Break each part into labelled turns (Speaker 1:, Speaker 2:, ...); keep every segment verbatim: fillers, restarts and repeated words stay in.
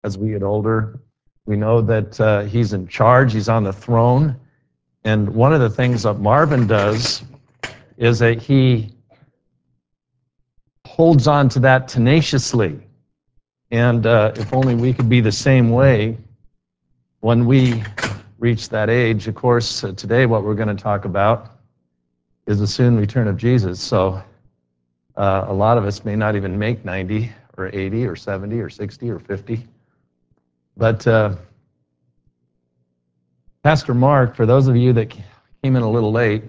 Speaker 1: as we get older. We know that uh, he's in charge, he's on the throne. And one of the things that Marvin does is that he holds on to that tenaciously. And uh, if only we could be the same way when we reach that age. Of course, uh, today what we're going to talk about is the soon return of Jesus. So uh, a lot of us may not even make ninety or eighty or seventy or sixty or fifty. But uh, Pastor Mark, for those of you that came in a little late,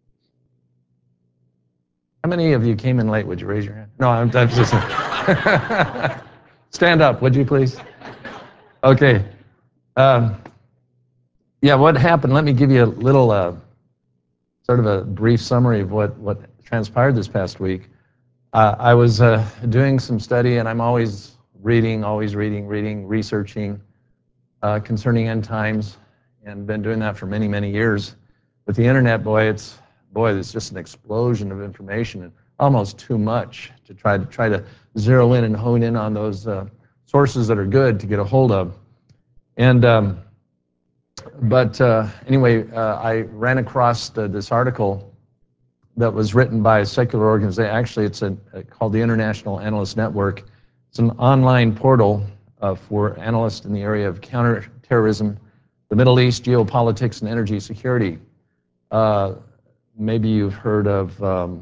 Speaker 1: how many of you came in late? Would you raise your hand? No, I'm, I'm just... Stand up, would you please? Okay. Um, yeah, what happened? Let me give you a little, uh, sort of a brief summary of what, what transpired this past week. Uh, I was uh, doing some study, and I'm always reading, always reading, reading, researching uh, concerning end times, and been doing that for many, many years. With the internet, boy, it's boy, there's just an explosion of information, and almost too much to try to try to zero in and hone in on those uh, sources that are good to get a hold of. And um, but uh, anyway, uh, I ran across the, this article that was written by a secular organization. Actually, it's a, a, called the International Analyst Network. It's an online portal uh, for analysts in the area of counterterrorism, the Middle East, geopolitics, and energy security. Uh, maybe you've heard of, um,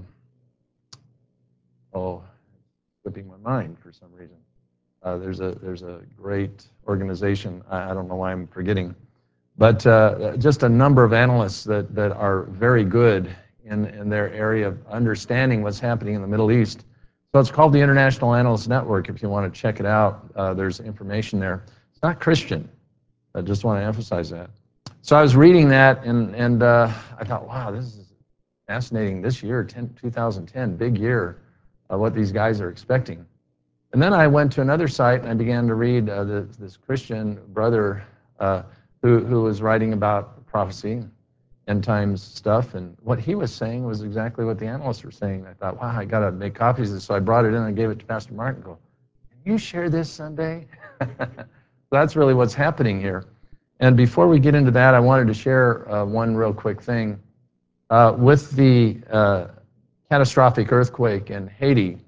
Speaker 1: oh, slipping my mind for some reason. Uh, there's a there's a great organization. I, I don't know why I'm forgetting, but uh, just a number of analysts that that are very good in in their area of understanding what's happening in the Middle East. So it's called the International Analyst Network. If you want to check it out, uh, there's information there. It's not Christian. I just want to emphasize that. So I was reading that, and and uh, I thought, wow, this is fascinating. This year, two thousand ten, big year, uh, what these guys are expecting. And then I went to another site, and I began to read uh, this, this Christian brother uh, who, who was writing about prophecy, end times stuff, and what he was saying was exactly what the analysts were saying. I thought, wow, I got to make copies of this. So I brought it in and I gave it to Pastor Mark and go, can you share this Sunday? That's really what's happening here. And before we get into that, I wanted to share uh, one real quick thing. Uh, with the uh, catastrophic earthquake in Haiti,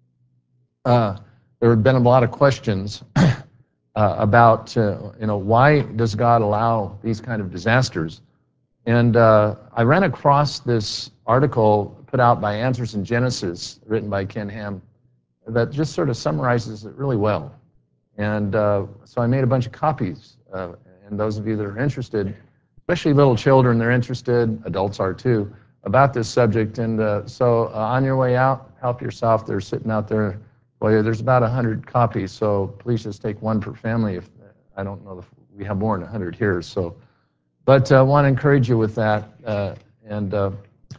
Speaker 1: uh, there have been a lot of questions uh, about, uh, you know, why does God allow these kind of disasters? And uh, I ran across this article put out by Answers in Genesis, written by Ken Ham, that just sort of summarizes it really well. And uh, so I made a bunch of copies, uh, and those of you that are interested, especially little children, they're interested, adults are too, about this subject. And uh, so uh, on your way out, help yourself. They're sitting out there. Boy, there's about one hundred copies, so please just take one per family. If I don't know if we have more than one hundred here. So, but I uh, want to encourage you with that. Uh, and uh,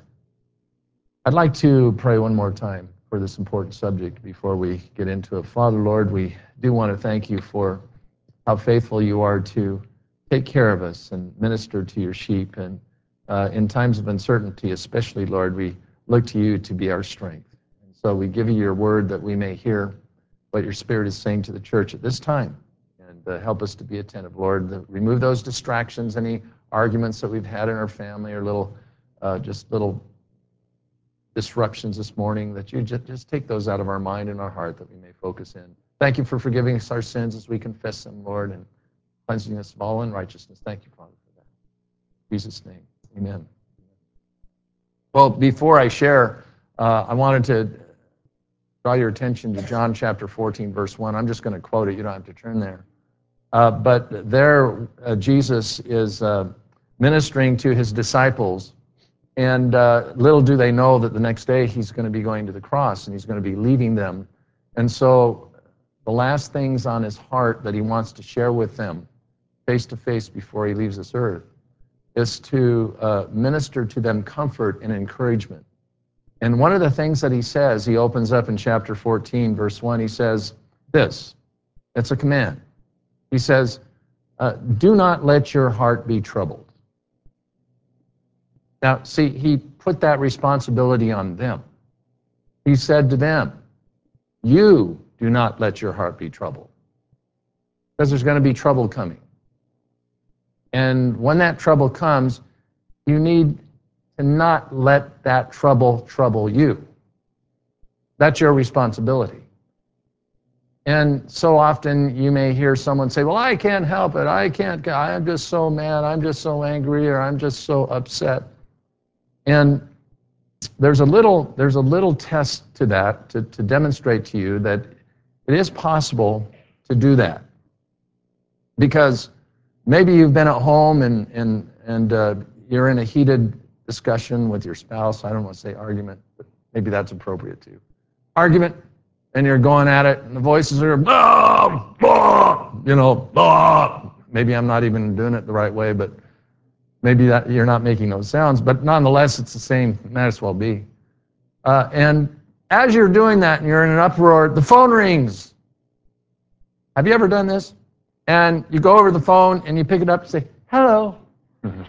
Speaker 1: I'd like to pray one more time for this important subject before we get into it. Father, Lord, we do want to thank you for how faithful you are to take care of us and minister to your sheep. And uh, in times of uncertainty, especially, Lord, we look to you to be our strength. And so we give you your word that we may hear what your Spirit is saying to the church at this time. And uh, help us to be attentive, Lord. The, remove those distractions, any arguments that we've had in our family or little, uh, just little disruptions this morning, that you just, just take those out of our mind and our heart that we may focus in. Thank you for forgiving us our sins as we confess them, Lord, and cleansing us of all unrighteousness. Thank you, Father, for that. In Jesus' name, amen. Well, before I share, uh, I wanted to draw your attention to John chapter fourteen, verse one. I'm just going to quote it. You don't have to turn there. Uh, but there, uh, Jesus is uh, ministering to his disciples, and uh, little do they know that the next day he's going to be going to the cross, and he's going to be leaving them. And so the last things on his heart that he wants to share with them face to face before he leaves this earth is to uh, minister to them comfort and encouragement. And one of the things that he says, he opens up in chapter fourteen, verse one, he says this, it's a command. He says, uh, do not let your heart be troubled. Now, see, he put that responsibility on them. He said to them, you do not let your heart be troubled. because there's going to be trouble coming. And when that trouble comes, you need to not let that trouble trouble you. That's your responsibility. And so often you may hear someone say, well, I can't help it. I can't, I'm just so mad. I'm just so angry, or I'm just so upset. And there's a little, there's a little test to that to, to demonstrate to you that it is possible to do that. Because maybe you've been at home and, and, and uh, you're in a heated discussion with your spouse. I don't want to say argument, but maybe that's appropriate too. Argument, and you're going at it, and the voices are, blah, blah, you know, blah. Maybe I'm not even doing it the right way, but maybe that you're not making those sounds, but nonetheless, it's the same, it might as well be. Uh, and as you're doing that and you're in an uproar, the phone rings. Have you ever done this? And you go over the phone and you pick it up and say, hello. Mm-hmm.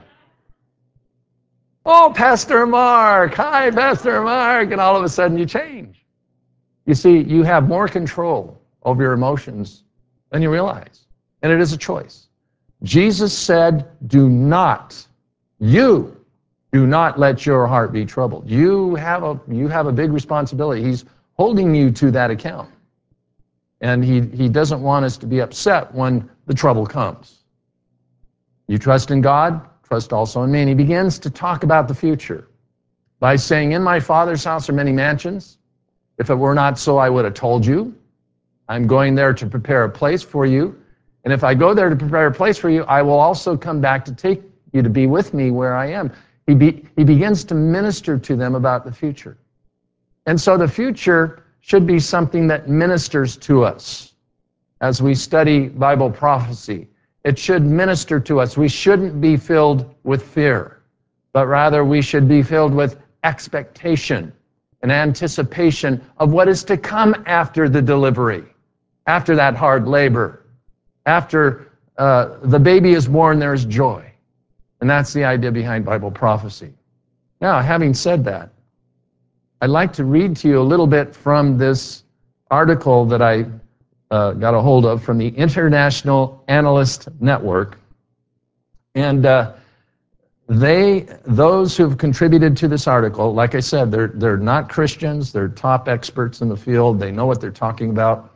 Speaker 1: Oh, Pastor Mark. Hi, Pastor Mark. And all of a sudden you change. You see, you have more control over your emotions than you realize. And it is a choice. Jesus said, do not, you do not let your heart be troubled. You have a, you have a big responsibility. He's holding you to that account. And he, he doesn't want us to be upset when the trouble comes. You trust in God, trust also in me. And he begins to talk about the future by saying, in my Father's house are many mansions. If it were not so, I would have told you. I'm going there to prepare a place for you. And if I go there to prepare a place for you, I will also come back to take you to be with me where I am. He, be, he begins to minister to them about the future. And so the future should be something that ministers to us as we study Bible prophecy. It should minister to us. We shouldn't be filled with fear, but rather we should be filled with expectation, an anticipation of what is to come after the delivery, after that hard labor, after uh, the baby is born, there is joy. And that's the idea behind Bible prophecy. Now, having said that, I'd like to read to you a little bit from this article that I uh, got a hold of from the International Analyst Network. And uh, They, those who've contributed to this article, like I said, they're, they're not Christians, they're top experts in the field, they know what they're talking about.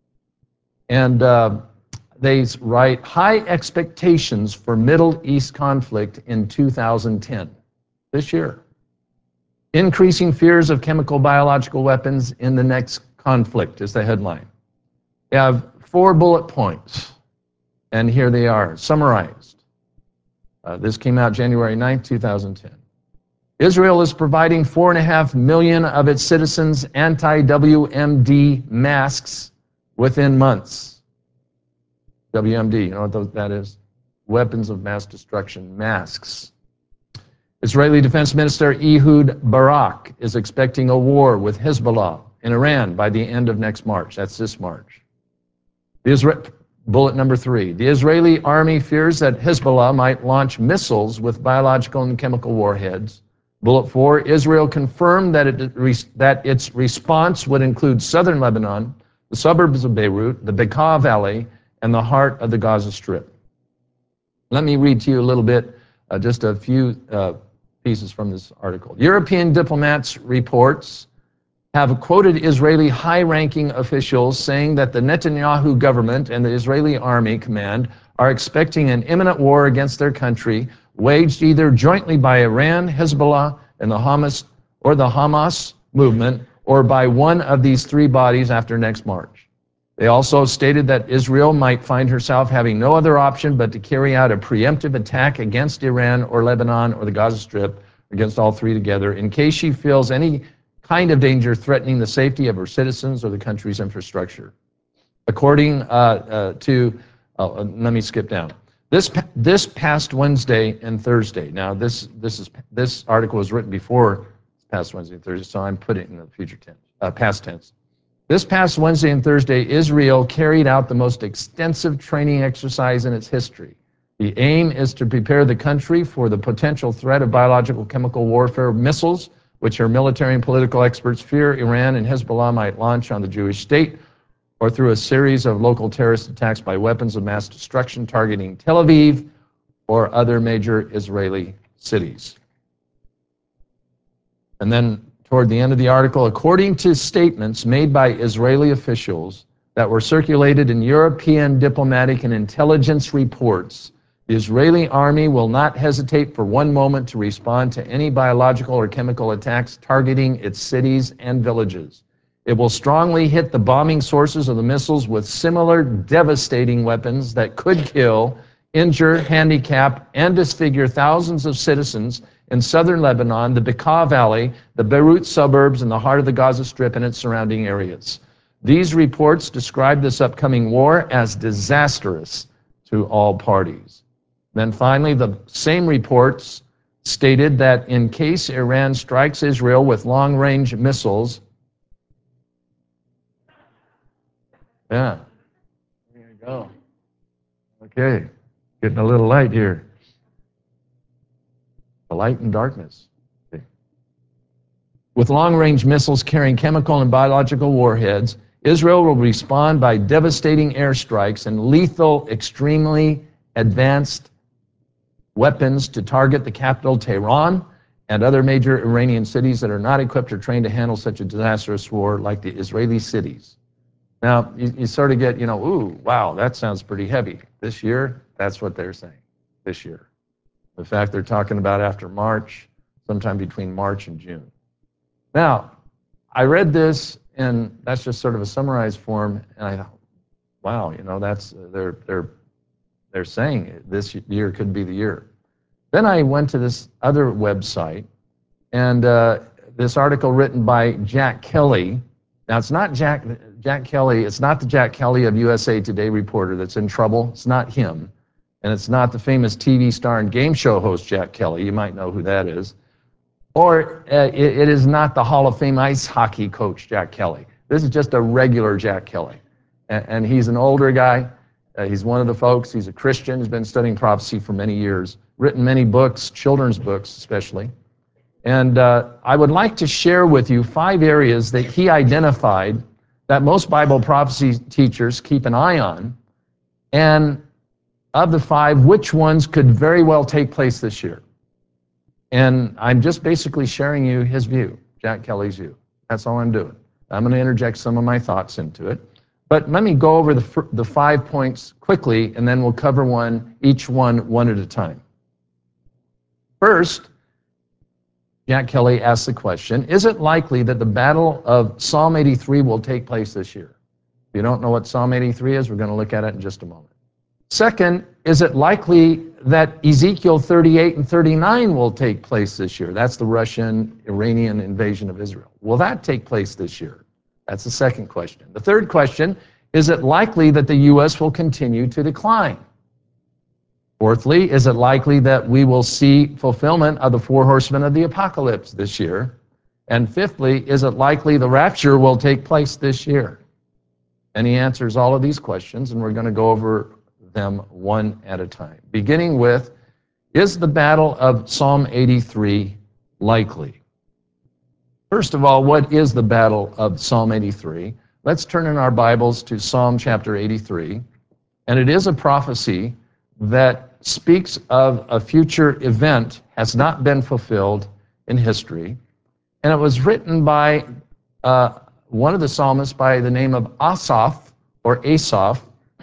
Speaker 1: And uh, they write, high expectations for Middle East conflict in two thousand ten, this year. Increasing fears of chemical biological weapons in the next conflict is the headline. They have four bullet points, and here they are, summarized. Uh, this came out January ninth, two thousand ten. Israel is providing four and a half million of its citizens anti-W M D masks within months. W M D, you know what that is? Weapons of mass destruction, masks. Israeli Defense Minister Ehud Barak is expecting a war with Hezbollah in Iran by the end of next March. That's this March. The Isra- Bullet number three. The Israeli army fears that Hezbollah might launch missiles with biological and chemical warheads. Bullet four. Israel confirmed that, it, that its response would include southern Lebanon, the suburbs of Beirut, the Bekaa Valley, and the heart of the Gaza Strip. Let me read to you a little bit, uh, just a few uh, pieces from this article. European diplomats reports have quoted Israeli high-ranking officials saying that the Netanyahu government and the Israeli army command are expecting an imminent war against their country, waged either jointly by Iran, Hezbollah, and the Hamas, or the Hamas movement, or by one of these three bodies after next March. They also stated that Israel might find herself having no other option but to carry out a preemptive attack against Iran or Lebanon or the Gaza Strip, against all three together, in case she feels any kind of danger threatening the safety of her citizens or the country's infrastructure. According uh, uh, to, uh, let me skip down. This this past Wednesday and Thursday. Now this this is this article was written before past Wednesday and Thursday, so I'm putting it in the future tense, uh, past tense. This past Wednesday and Thursday, Israel carried out the most extensive training exercise in its history. The aim is to prepare the country for the potential threat of biological chemical warfare missiles, which our military and political experts fear Iran and Hezbollah might launch on the Jewish state or through a series of local terrorist attacks by weapons of mass destruction targeting Tel Aviv or other major Israeli cities. And then toward the end of the article, according to statements made by Israeli officials that were circulated in European diplomatic and intelligence reports, the Israeli army will not hesitate for one moment to respond to any biological or chemical attacks targeting its cities and villages. It will strongly hit the bombing sources of the missiles with similar devastating weapons that could kill, injure, handicap, and disfigure thousands of citizens in southern Lebanon, the Bekaa Valley, the Beirut suburbs, and the heart of the Gaza Strip and its surrounding areas. These reports describe this upcoming war as disastrous to all parties. Then finally, the same reports stated that in case Iran strikes Israel with long-range missiles, yeah, there you go. Okay, getting a little light here. The light and darkness. Okay. With long-range missiles carrying chemical and biological warheads, Israel will respond by devastating airstrikes and lethal, extremely advanced weapons to target the capital, Tehran, and other major Iranian cities that are not equipped or trained to handle such a disastrous war like the Israeli cities. Now, you, you sort of get, you know, ooh, wow, that sounds pretty heavy. This year, that's what they're saying, this year. In fact, they're talking about after March, sometime between March and June. Now, I read this, and that's just sort of a summarized form, and I thought, wow, you know, that's, they're, they're, they're saying this year could be the year. Then I went to this other website, and uh, this article written by Jack Kelly. Now, it's not Jack, Jack Kelly, it's not the Jack Kelly of U S A Today reporter that's in trouble. It's not him. And it's not the famous T V star and game show host Jack Kelly. You might know who that is. Or uh, it, it is not the Hall of Fame ice hockey coach Jack Kelly. This is just a regular Jack Kelly. And, and he's an older guy. Uh, he's one of the folks. He's a Christian. He's been studying prophecy for many years, written many books, children's books especially. And uh, I would like to share with you five areas that he identified that most Bible prophecy teachers keep an eye on. And of the five, which ones could very well take place this year? And I'm just basically sharing you his view, Jack Kelly's view. That's all I'm doing. I'm going to interject some of my thoughts into it. But let me go over the, the five points quickly, and then we'll cover one, each one, one at a time. First, Jack Kelly asks the question, is it likely that the battle of Psalm eighty-three will take place this year? If you don't know what Psalm eighty-three is, we're going to look at it in just a moment. Second, is it likely that Ezekiel thirty-eight and thirty-nine will take place this year? That's the Russian-Iranian invasion of Israel. Will that take place this year? That's the second question. The third question, is it likely that the U S will continue to decline? Fourthly, is it likely that we will see fulfillment of the four horsemen of the apocalypse this year? And fifthly, is it likely the rapture will take place this year? And he answers all of these questions, and we're going to go over them one at a time. Beginning with, is the battle of Psalm eighty-three likely? First of all, what is the battle of Psalm eighty-three? Let's turn in our Bibles to Psalm chapter eighty-three. And it is a prophecy that speaks of a future event has not been fulfilled in history. And it was written by uh, one of the psalmists by the name of Asaph, or Asaph.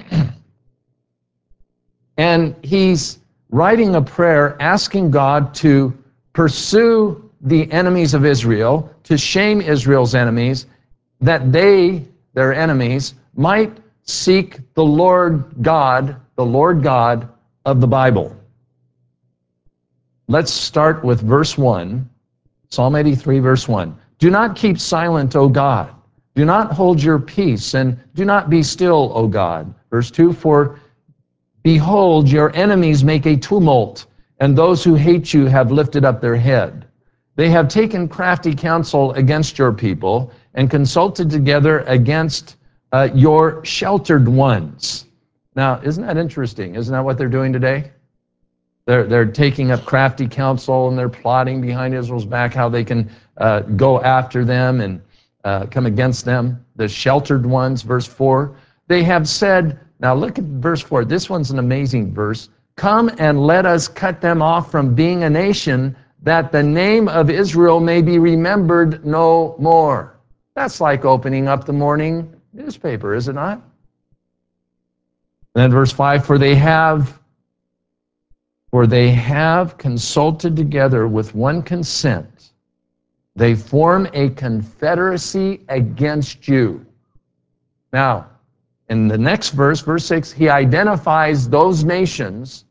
Speaker 1: And he's writing a prayer asking God to pursue the enemies of Israel, to shame Israel's enemies, that they, their enemies, might seek the Lord God, the Lord God of the Bible. Let's start with verse one, Psalm eighty-three, verse one. Do not keep silent, O God. Do not hold your peace, and do not be still, O God. Verse two, for behold, your enemies make a tumult, and those who hate you have lifted up their head. They have taken crafty counsel against your people and consulted together against uh, your sheltered ones. Now, isn't that interesting? Isn't that what they're doing today? They're, they're taking up crafty counsel, and they're plotting behind Israel's back how they can uh, go after them and uh, come against them, the sheltered ones, verse four. They have said, now look at verse four. This one's an amazing verse. Come and let us cut them off from being a nation, that the name of Israel may be remembered no more. That's like opening up the morning newspaper, is it not? And then verse five, for they have for they have consulted together with one consent. They form a confederacy against you. Now, in the next verse, verse six, he identifies those nations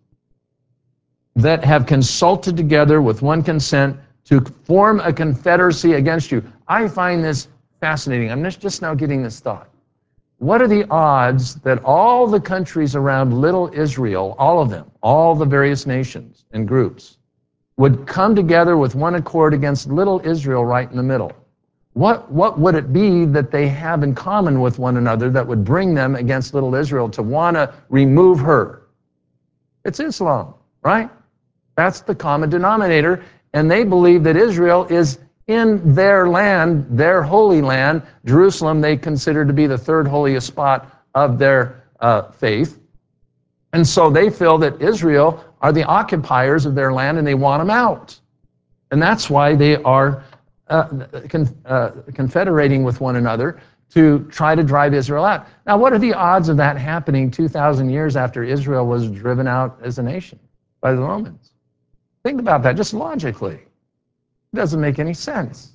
Speaker 1: that have consulted together with one consent to form a confederacy against you. I find this fascinating. I'm just now getting this thought. What are the odds that all the countries around little Israel, all of them, all the various nations and groups, would come together with one accord against little Israel right in the middle? What, what would it be that they have in common with one another that would bring them against little Israel to want to remove her? It's Islam, right? That's the common denominator, and they believe that Israel is in their land, their holy land. Jerusalem they consider to be the third holiest spot of their uh, faith. And so they feel that Israel are the occupiers of their land and they want them out. And that's why they are uh, con- uh, confederating with one another to try to drive Israel out. Now, what are the odds of that happening two thousand years after Israel was driven out as a nation by the Romans? Think about that just logically. It doesn't make any sense.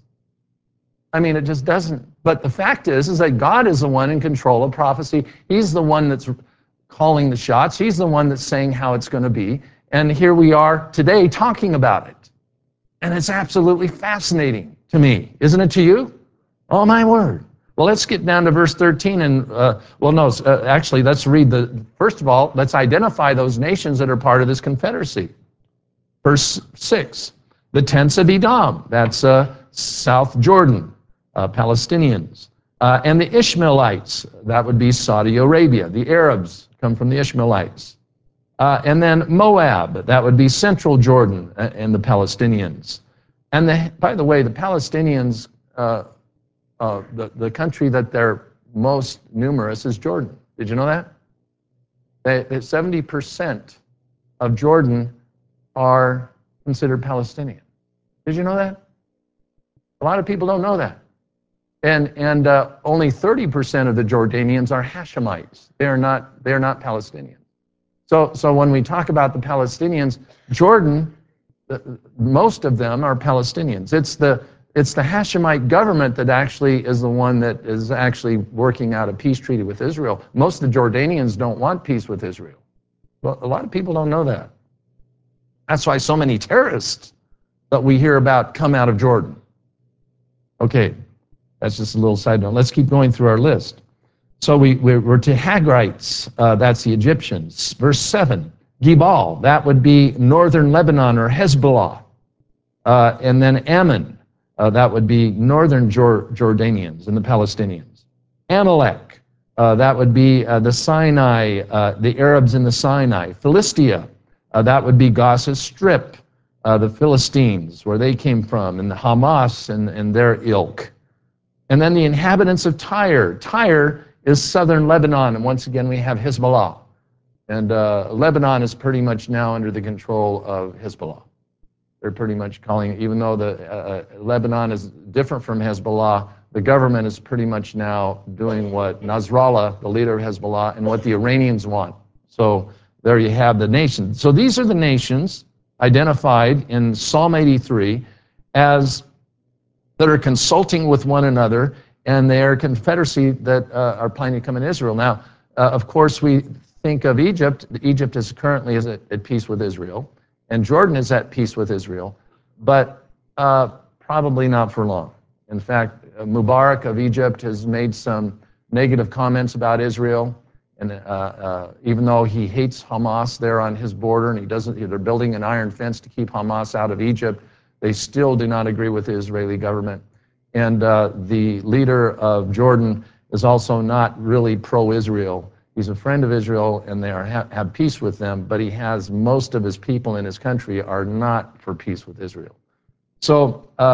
Speaker 1: I mean, it just doesn't. But the fact is, is that God is the one in control of prophecy. He's the one that's calling the shots. He's the one that's saying how it's going to be. And here we are today talking about it. And it's absolutely fascinating to me. Isn't it to you? Oh, my word. Well, let's get down to verse thirteen. And, uh, well, no, uh, actually, let's read the, first of all, let's identify those nations that are part of this confederacy. Verse six. The tents of Edom, that's uh, South Jordan, uh, Palestinians. Uh, and the Ishmaelites, that would be Saudi Arabia. The Arabs come from the Ishmaelites. Uh, and then Moab, that would be Central Jordan and the Palestinians. And the, by the way, the Palestinians, uh, uh, the, the country that they're most numerous is Jordan. Did you know that? They, seventy percent of Jordan are considered Palestinian. Did you know that? A lot of people don't know that. And, and uh, only thirty percent of the Jordanians are Hashemites. They are not, they are not Palestinians. So, so when we talk about the Palestinians, Jordan, most of them are Palestinians. It's the, it's the Hashemite government that actually is the one that is actually working out a peace treaty with Israel. Most of the Jordanians don't want peace with Israel. Well, a lot of people don't know that. That's why so many terrorists that we hear about come out of Jordan. Okay, that's just a little side note. Let's keep going through our list. So we, we're to Hagrites, uh, that's the Egyptians. Verse seven, Gebal, that would be northern Lebanon or Hezbollah. Uh, and then Ammon, uh, that would be northern Jor- Jordanians and the Palestinians. Amalek, uh, that would be uh, the Sinai, uh, the Arabs in the Sinai. Philistia, uh, that would be Gaza Strip. Uh, the Philistines, where they came from, and the Hamas and, and their ilk. And then the inhabitants of Tyre. Tyre is southern Lebanon, and once again we have Hezbollah. And uh, Lebanon is pretty much now under the control of Hezbollah. They're pretty much calling it, even though the uh, Lebanon is different from Hezbollah, the government is pretty much now doing what Nasrallah, the leader of Hezbollah, and what the Iranians want. So there you have the nations. So these are the nations identified in Psalm eighty-three as that are consulting with one another, and they are a confederacy that uh, are planning to come in Israel. Now, uh, of course, we think of Egypt. Egypt is currently is at, at peace with Israel, and Jordan is at peace with Israel, but uh, probably not for long. In fact, Mubarak of Egypt has made some negative comments about Israel. And uh, uh, even though he hates Hamas there on his border, and he doesn't, they're building an iron fence to keep Hamas out of Egypt, they still do not agree with the Israeli government. And uh, the leader of Jordan is also not really pro-Israel. He's a friend of Israel, and they are ha- have peace with them, but he has most of his people in his country are not for peace with Israel. So uh,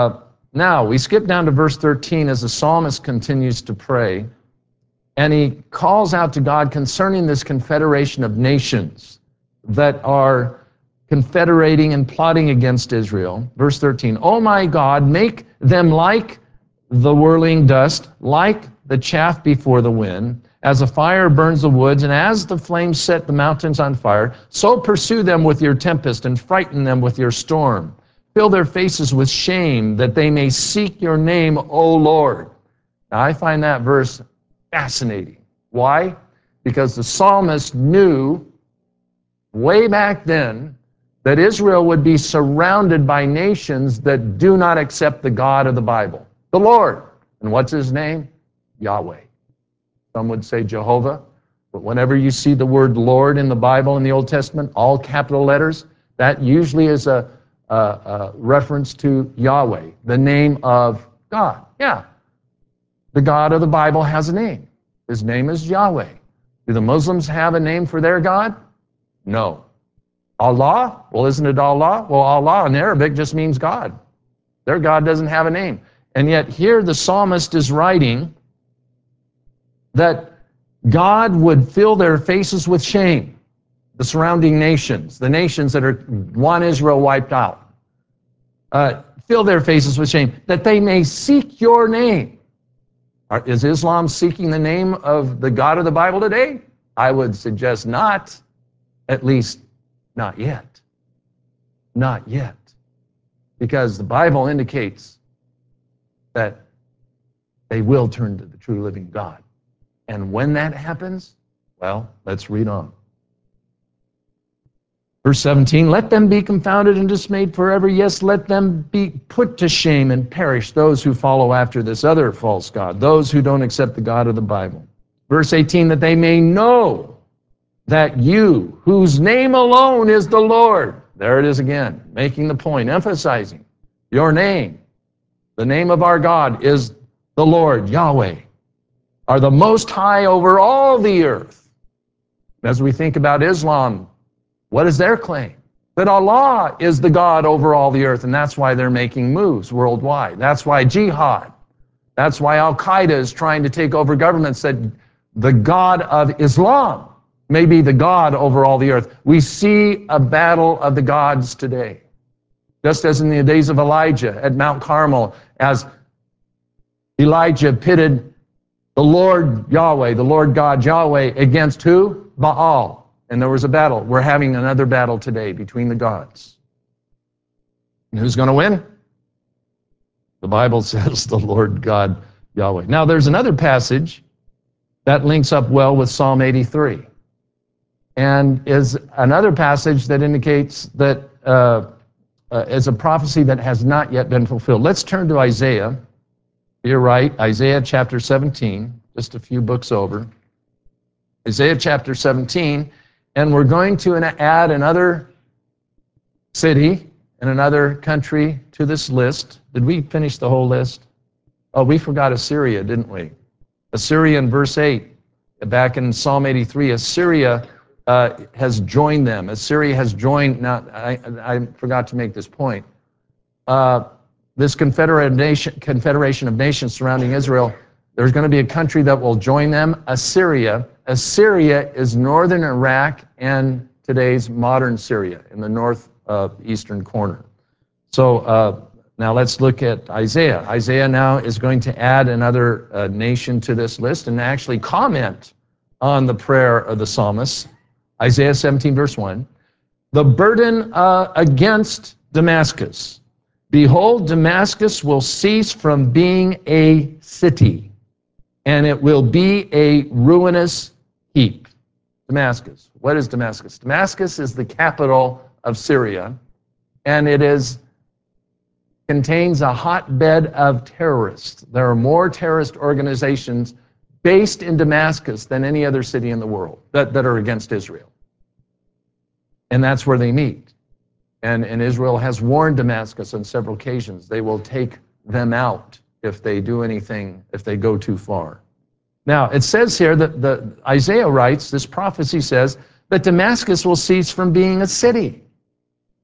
Speaker 1: Now, we skip down to verse thirteen as the psalmist continues to pray, and he calls out to God concerning this confederation of nations that are confederating and plotting against Israel. Verse thirteen, "O my God, make them like the whirling dust, like the chaff before the wind, as a fire burns the woods, and as the flames set the mountains on fire, so pursue them with your tempest and frighten them with your storm. Fill their faces with shame, that they may seek your name, O Lord." Now, I find that verse fascinating. Why? Because the psalmist knew way back then that Israel would be surrounded by nations that do not accept the God of the Bible, the Lord. And what's his name? Yahweh. Some would say Jehovah, but whenever you see the word Lord in the Bible in the Old Testament, all capital letters, that usually is a, a, a reference to Yahweh, the name of God. Yeah, the God of the Bible has a name. His name is Yahweh. Do the Muslims have a name for their God? No. Allah? Well, isn't it Allah? Well, Allah in Arabic just means God. Their God doesn't have a name. And yet here the psalmist is writing that God would fill their faces with shame, the surrounding nations, the nations that are want Israel wiped out. Uh, fill their faces with shame, that they may seek your name. Are, is Islam seeking the name of the God of the Bible today? I would suggest not, at least not yet. Not yet. Because the Bible indicates that they will turn to the true living God. And when that happens, well, let's read on. Verse seventeen, "Let them be confounded and dismayed forever. Yes, let them be put to shame and perish, those who follow after this other false god, those who don't accept the God of the Bible." Verse eighteen, "That they may know that you, whose name alone is the Lord," there it is again, making the point, emphasizing your name, the name of our God is the Lord, Yahweh, "are the most high over all the earth." As we think about Islam, what is their claim? That Allah is the God over all the earth, and that's why they're making moves worldwide. That's why jihad, that's why Al-Qaeda is trying to take over governments, that the God of Islam may be the God over all the earth. We see a battle of the gods today. Just as in the days of Elijah at Mount Carmel, as Elijah pitted the Lord Yahweh, the Lord God Yahweh, against who? Baal. And there was a battle. We're having another battle today between the gods. And who's going to win? The Bible says the Lord God Yahweh. Now there's another passage that links up well with Psalm eighty-three. And is another passage that indicates that uh, uh, is a prophecy that has not yet been fulfilled. Let's turn to Isaiah. You're right, Isaiah chapter seventeen, just a few books over. Isaiah chapter seventeen, and we're going to add another city and another country to this list. Did we finish the whole list? Oh, we forgot Assyria, didn't we? Assyria in verse eight, back in Psalm eighty-three, Assyria uh, has joined them. Assyria has joined, now I, I forgot to make this point. Uh, this confederate nation, confederation of nations surrounding Israel, there's going to be a country that will join them, Assyria. Assyria is northern Iraq and today's modern Syria in the northeastern corner. So uh, now let's look at Isaiah. Isaiah now is going to add another uh, nation to this list and actually comment on the prayer of the psalmist. Isaiah seventeen, verse one. "The burden uh, against Damascus. Behold, Damascus will cease from being a city, and it will be a ruinous heap." Damascus. What is Damascus? Damascus is the capital of Syria, and it is contains a hotbed of terrorists. There are more terrorist organizations based in Damascus than any other city in the world that, that are against Israel. And that's where they meet. And, and Israel has warned Damascus on several occasions they will take them out if they do anything, if they go too far. Now, it says here that the, Isaiah writes, this prophecy says, that Damascus will cease from being a city.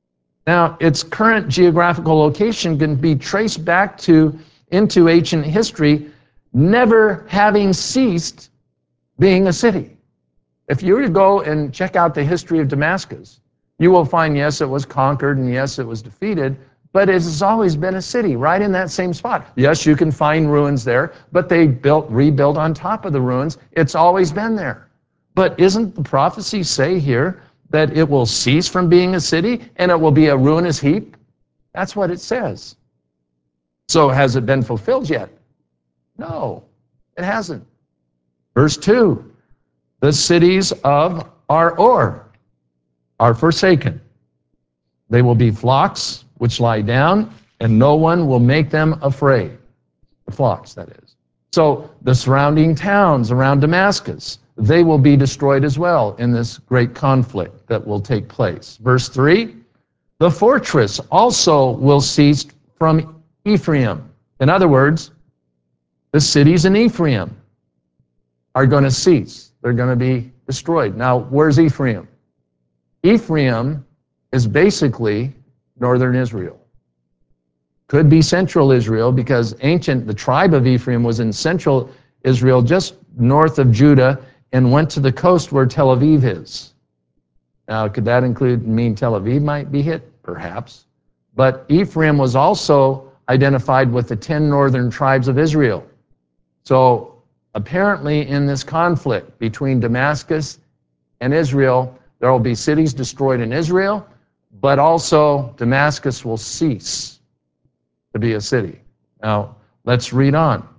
Speaker 1: Now, its current geographical location can be traced back to into ancient history, never having ceased being a city. If you were to go and check out the history of Damascus, you will find, yes, it was conquered, and yes, it was defeated, but it has always been a city right in that same spot. Yes, you can find ruins there, but they built, rebuilt on top of the ruins. It's always been there. But isn't the prophecy say here that it will cease from being a city and it will be a ruinous heap? That's what it says. So has it been fulfilled yet? No, it hasn't. Verse two, the cities of Ar-or are forsaken. They will be flocks which lie down, and no one will make them afraid. The flocks, that is. So the surrounding towns around Damascus, they will be destroyed as well in this great conflict that will take place. Verse three, the fortress also will cease from Ephraim. In other words, the cities in Ephraim are going to cease. They're going to be destroyed. Now, where's Ephraim? Ephraim is basically northern Israel. Could be central Israel, because ancient, the tribe of Ephraim was in central Israel, just north of Judah, and went to the coast where Tel Aviv is. Now, could that include, mean Tel Aviv might be hit? Perhaps. But Ephraim was also identified with the ten northern tribes of Israel. So apparently in this conflict between Damascus and Israel, there will be cities destroyed in Israel, but also Damascus will cease to be a city. Now, let's read on.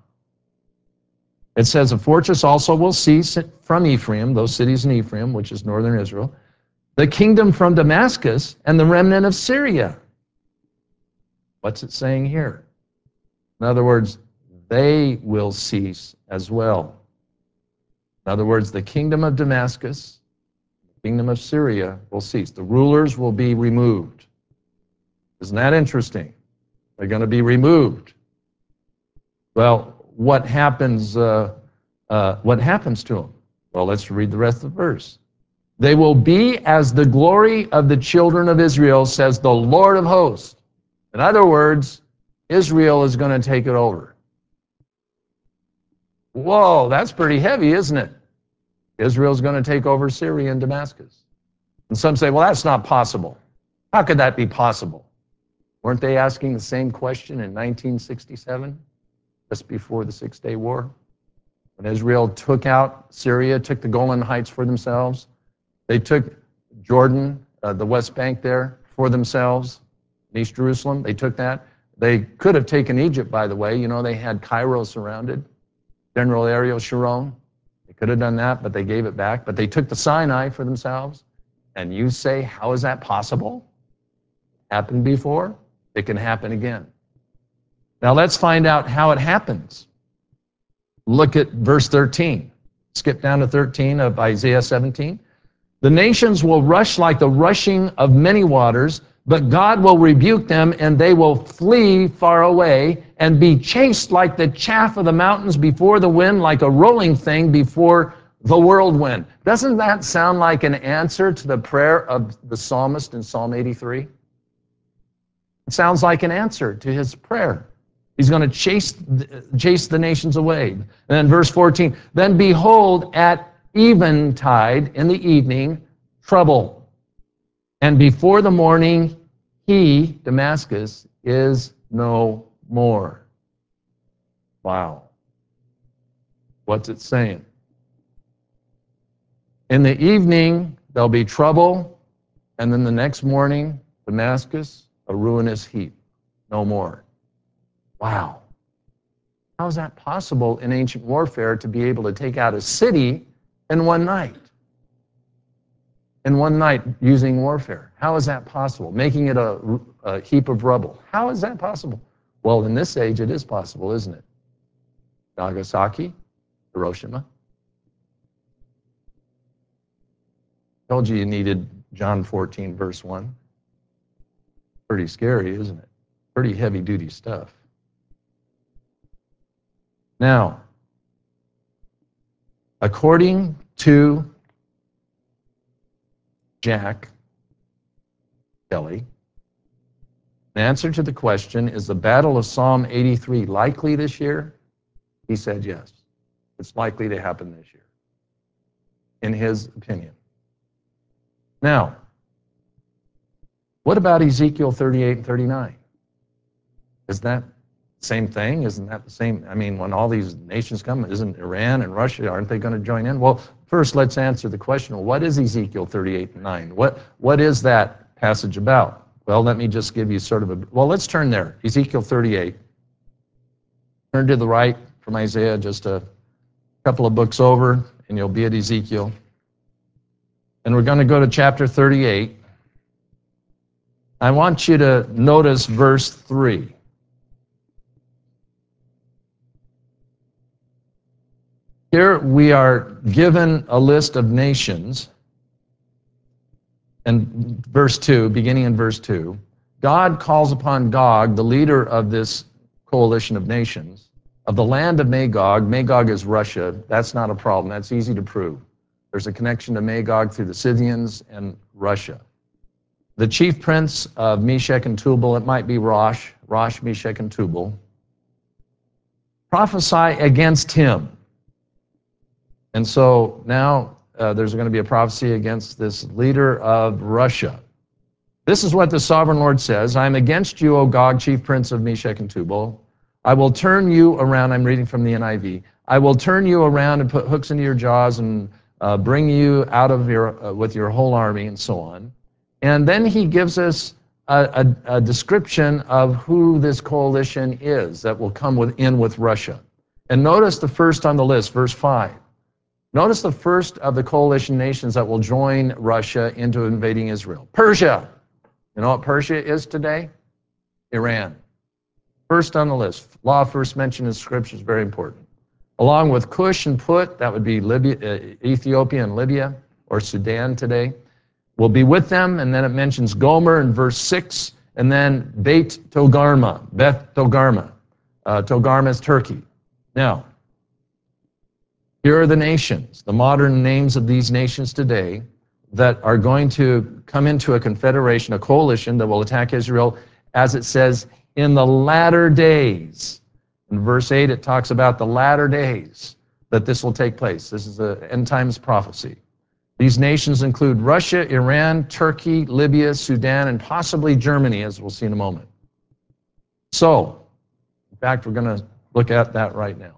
Speaker 1: It says, a fortress also will cease from Ephraim, those cities in Ephraim, which is northern Israel, the kingdom from Damascus, and the remnant of Syria. What's it saying here? In other words, they will cease as well. In other words, the kingdom of Damascus, the kingdom of Syria will cease. The rulers will be removed. Isn't that interesting? They're going to be removed. Well, what happens, uh, uh, what happens to them? Well, let's read the rest of the verse. They will be as the glory of the children of Israel, says the Lord of hosts. In other words, Israel is going to take it over. Whoa, that's pretty heavy, isn't it? Israel's going to take over Syria and Damascus. And some say, well, that's not possible. How could that be possible? Weren't they asking the same question in nineteen sixty-seven, just before the Six-Day War? When Israel took out Syria, took the Golan Heights for themselves. They took Jordan, uh, the West Bank there, for themselves. East Jerusalem, they took that. They could have taken Egypt, by the way. You know, they had Cairo surrounded. General Ariel Sharon. They could have done that, but they gave it back. But they took the Sinai for themselves. And you say, how is that possible? Happened before. It can happen again. Now let's find out how it happens. Look at verse thirteen. Skip down to thirteen of Isaiah seventeen. The nations will rush like the rushing of many waters, but God will rebuke them, and they will flee far away and be chased like the chaff of the mountains before the wind, like a rolling thing before the whirlwind. Doesn't that sound like an answer to the prayer of the psalmist in Psalm eighty-three? It sounds like an answer to his prayer. He's going to chase, chase the nations away. And then verse fourteen, then behold, at eventide in the evening, trouble. And before the morning, he, Damascus, is no more. Wow. What's it saying? In the evening, there'll be trouble, and then the next morning, Damascus, a ruinous heap. No more. Wow. How is that possible in ancient warfare to be able to take out a city in one night? In one night using warfare. How is that possible? Making it a, a heap of rubble. How is that possible? Well, in this age, it is possible, isn't it? Nagasaki, Hiroshima. Told you you needed John fourteen, verse one. Pretty scary, isn't it? Pretty heavy-duty stuff. Now, according to Jack Kelly, In answer to the question, is the battle of Psalm eighty-three likely this year? He said yes. It's likely to happen this year, in his opinion. Now, what about Ezekiel thirty-eight and thirty-nine? Is that the same thing? Isn't that the same? I mean, when all these nations come, isn't Iran and Russia, aren't they going to join in? Well, first let's answer the question, well, what is Ezekiel thirty-eight and nine? What, what is that passage about? Well, let me just give you sort of a, well, let's turn there. Ezekiel thirty-eight. Turn to the right from Isaiah, just a couple of books over, and you'll be at Ezekiel. And we're going to go to chapter thirty-eight. I want you to notice verse three. Here we are given a list of nations. And verse two, beginning in verse two, God calls upon Gog, the leader of this coalition of nations, of the land of Magog. Magog is Russia. That's not a problem. That's easy to prove. There's a connection to Magog through the Scythians and Russia. The chief prince of Meshech and Tubal, it might be Rosh, Rosh, Meshech, and Tubal, prophesy against him. And so now uh, there's going to be a prophecy against this leader of Russia. This is what the sovereign Lord says, I am against you, O Gog, chief prince of Meshech and Tubal. I will turn you around, I'm reading from the N I V, I will turn you around and put hooks into your jaws and uh, bring you out of your, uh, with your whole army and so on. And then he gives us a, a, a description of who this coalition is that will come with, in with Russia. And notice the first on the list, verse five. Notice the first of the coalition nations that will join Russia into invading Israel. Persia. You know what Persia is today? Iran. First on the list. Law first mentioned in Scripture is very important. Along with Cush and Put, that would be Libya, uh, Ethiopia and Libya, or Sudan today, will be with them. And then it mentions Gomer in verse six, and then Beit Togarmah, Beth Togarmah. Uh, Togarmah is Turkey. Now, here are the nations, the modern names of these nations today that are going to come into a confederation, a coalition that will attack Israel, as it says, in the latter days. In verse eight, it talks about the latter days that this will take place. This is an end times prophecy. These nations include Russia, Iran, Turkey, Libya, Sudan, and possibly Germany, as we'll see in a moment. So, in fact, we're going to look at that right now.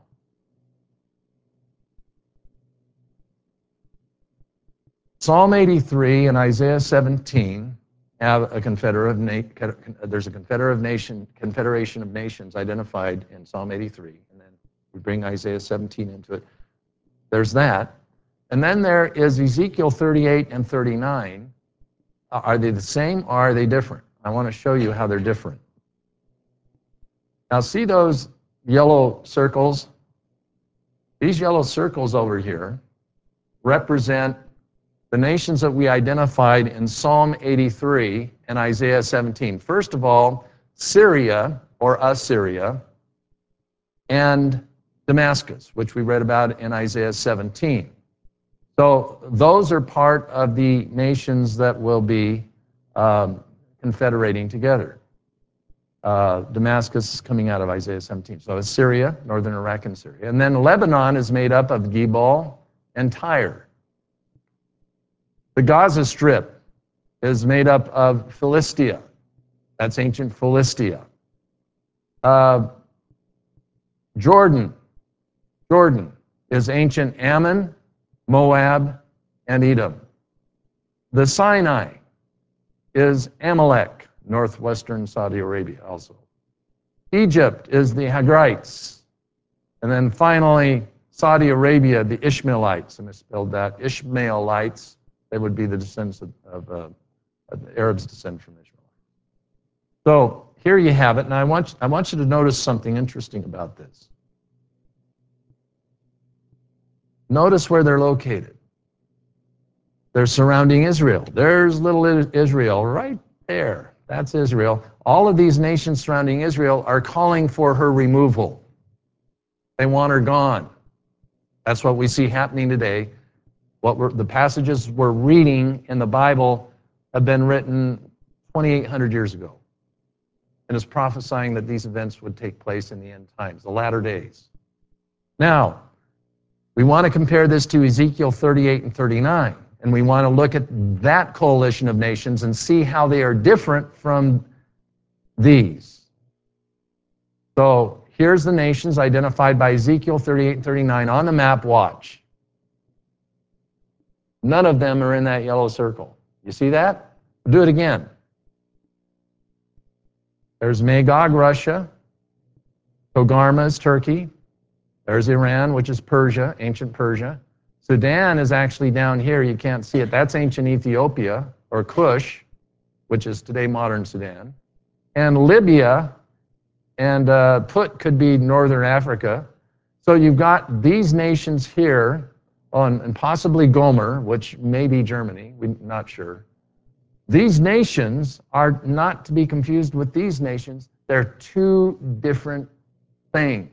Speaker 1: Psalm eighty-three and Isaiah seventeen have a confederate of there's a confederate of nation confederation of nations identified in Psalm eighty-three, and then we bring Isaiah seventeen into it. There's that, and then there is Ezekiel thirty-eight and thirty-nine. Are they the same or are they different? I want to show you how they're different. Now, see those yellow circles? These yellow circles over here represent the nations that we identified in Psalm eighty-three and Isaiah seventeen. First of all, Syria, or Assyria, and Damascus, which we read about in Isaiah seventeen. So those are part of the nations that will be um, confederating together. Uh, Damascus is coming out of Isaiah seventeen. So Assyria, northern Iraq and Syria. And then Lebanon is made up of Gebal and Tyre. The Gaza Strip is made up of Philistia. That's ancient Philistia. Uh, Jordan. Jordan is ancient Ammon, Moab, and Edom. The Sinai is Amalek, northwestern Saudi Arabia also. Egypt is the Hagrites. And then finally, Saudi Arabia, the Ishmaelites. I misspelled that. Ishmaelites. They would be the descendants of, of, uh, of the Arabs descend from Ishmael. So here you have it, and I want, I want you to notice something interesting about this. Notice where they're located. They're surrounding Israel. There's little Israel right there. That's Israel. All of these nations surrounding Israel are calling for her removal. They want her gone. That's what we see happening today. What we're, the passages we're reading in the Bible have been written twenty-eight hundred years ago. and is prophesying that these events would take place in the end times, the latter days. Now, we want to compare this to Ezekiel thirty-eight and thirty-nine, and we want to look at that coalition of nations and see how they are different from these. So here's the nations identified by Ezekiel thirty-eight and thirty-nine on the map. Watch. None of them are in that yellow circle. You see that? Do it again. There's Magog, Russia. Togarmah is Turkey. There's Iran, which is Persia, ancient Persia. Sudan is actually down here. You can't see it. That's ancient Ethiopia, or Kush, which is today modern Sudan. And Libya and uh, Put could be northern Africa. So you've got these nations here, on, and possibly Gomer, which may be Germany. We're not sure. These nations are not to be confused with these nations. They're two different things.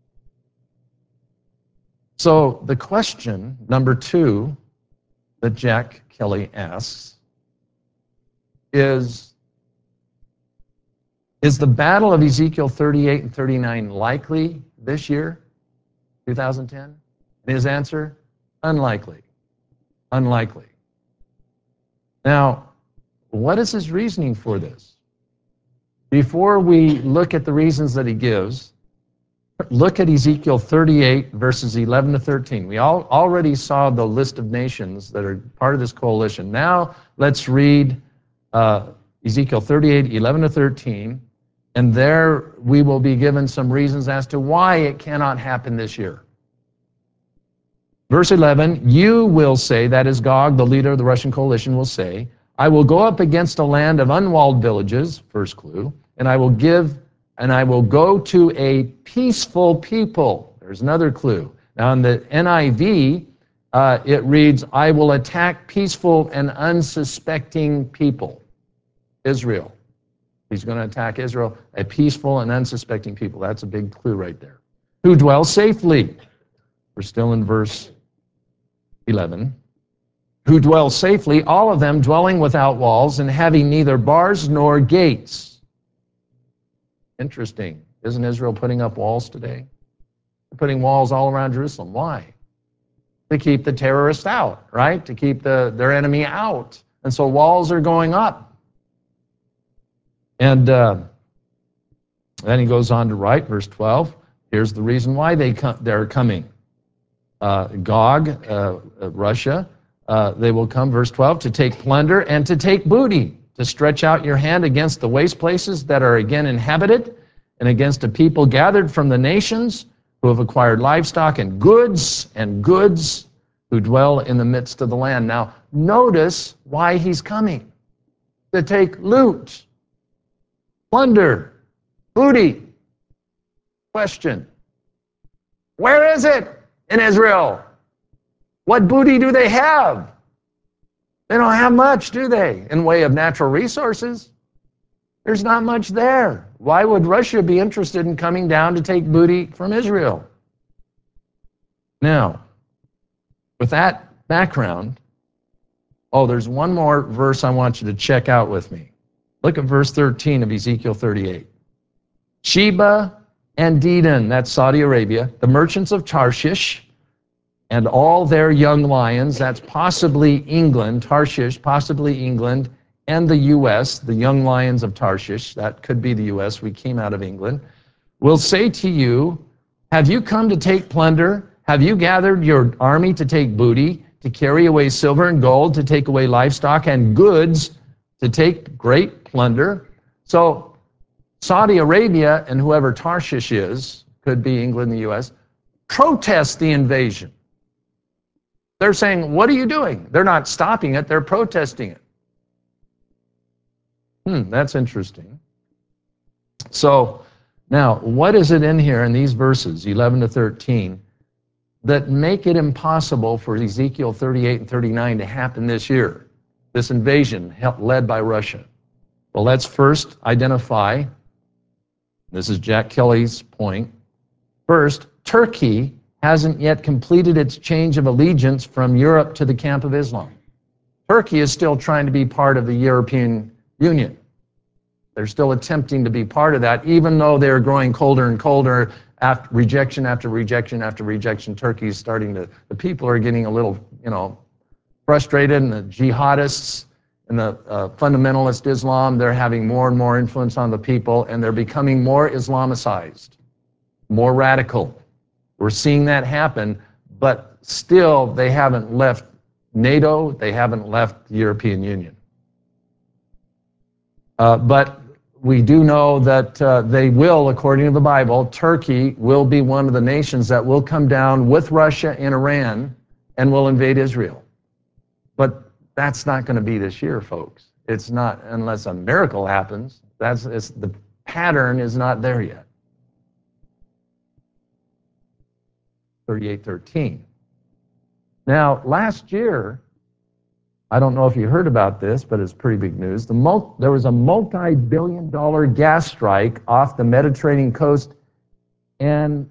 Speaker 1: So the question, number two, that Jack Kelly asks is, is the battle of Ezekiel thirty-eight and thirty-nine likely this year, two thousand ten? And his answer, unlikely. Unlikely. Now, what is his reasoning for this? Before we look at the reasons that he gives, look at Ezekiel thirty-eight, verses eleven to thirteen. We all already saw the list of nations that are part of this coalition. Now let's read uh, Ezekiel thirty-eight, eleven to thirteen, and there we will be given some reasons as to why it cannot happen this year. Verse eleven, you will say, that is Gog, the leader of the Russian coalition, will say, I will go up against a land of unwalled villages, first clue, and I will give and I will go to a peaceful people. There's another clue. Now in the N I V, uh, it reads, I will attack peaceful and unsuspecting people. Israel. He's going to attack Israel, a peaceful and unsuspecting people. That's a big clue right there. Who dwell safely. We're still in verse eleven. Who dwell safely, all of them dwelling without walls and having neither bars nor gates. Interesting. Isn't Israel putting up walls today? They're putting walls all around Jerusalem. Why? To keep the terrorists out, right? To keep the, their enemy out. And so walls are going up. And uh, then he goes on to write, verse twelve, here's the reason why they come, they're coming. Uh, Gog, uh, uh, Russia, uh, they will come, verse twelve, to take plunder and to take booty, to stretch out your hand against the waste places that are again inhabited, and against a people gathered from the nations who have acquired livestock and goods and goods who dwell in the midst of the land. Now, notice why he's coming. To take loot, plunder, booty. Question. Where is it in Israel? What booty do they have? They don't have much, do they, in way of natural resources? There's not much there. Why would Russia be interested in coming down to take booty from Israel? Now, with that background, oh, there's one more verse I want you to check out with me. Look at verse thirteen of Ezekiel thirty-eight. Sheba and Dedan, that's Saudi Arabia, the merchants of Tarshish, and all their young lions, that's possibly England, Tarshish, possibly England, and the U S, the young lions of Tarshish, that could be the U S, we came out of England, will say to you, have you come to take plunder? Have you gathered your army to take booty, to carry away silver and gold, to take away livestock and goods, to take great plunder? So Saudi Arabia and whoever Tarshish is, could be England and the U S, protest the invasion. They're saying, what are you doing? They're not stopping it, they're protesting it. Hmm, that's interesting. So now, what is it in here in these verses, eleven to thirteen, that make it impossible for Ezekiel thirty-eight and thirty-nine to happen this year, this invasion led by Russia? Well, let's first identify, this is Jack Kelly's point, first, Turkey hasn't yet completed its change of allegiance from Europe to the camp of Islam. Turkey is still trying to be part of the European Union. They're still attempting to be part of that, even though they're growing colder and colder, after rejection after rejection after rejection. Turkey is starting to, the people are getting a little, you know, frustrated, and the jihadists and the uh, fundamentalist Islam, they're having more and more influence on the people, and they're becoming more Islamicized, more radical. We're seeing that happen, but still they haven't left NATO, they haven't left the European Union. Uh, but we do know that uh, they will, according to the Bible, Turkey will be one of the nations that will come down with Russia and Iran and will invade Israel. But that's not going to be this year, folks. It's not, unless a miracle happens. That's it's, the pattern is not there yet. thirty-eight thirteen. Now, last year, I don't know if you heard about this, but it's pretty big news. The mul- there was a multi-billion dollar gas strike off the Mediterranean coast, and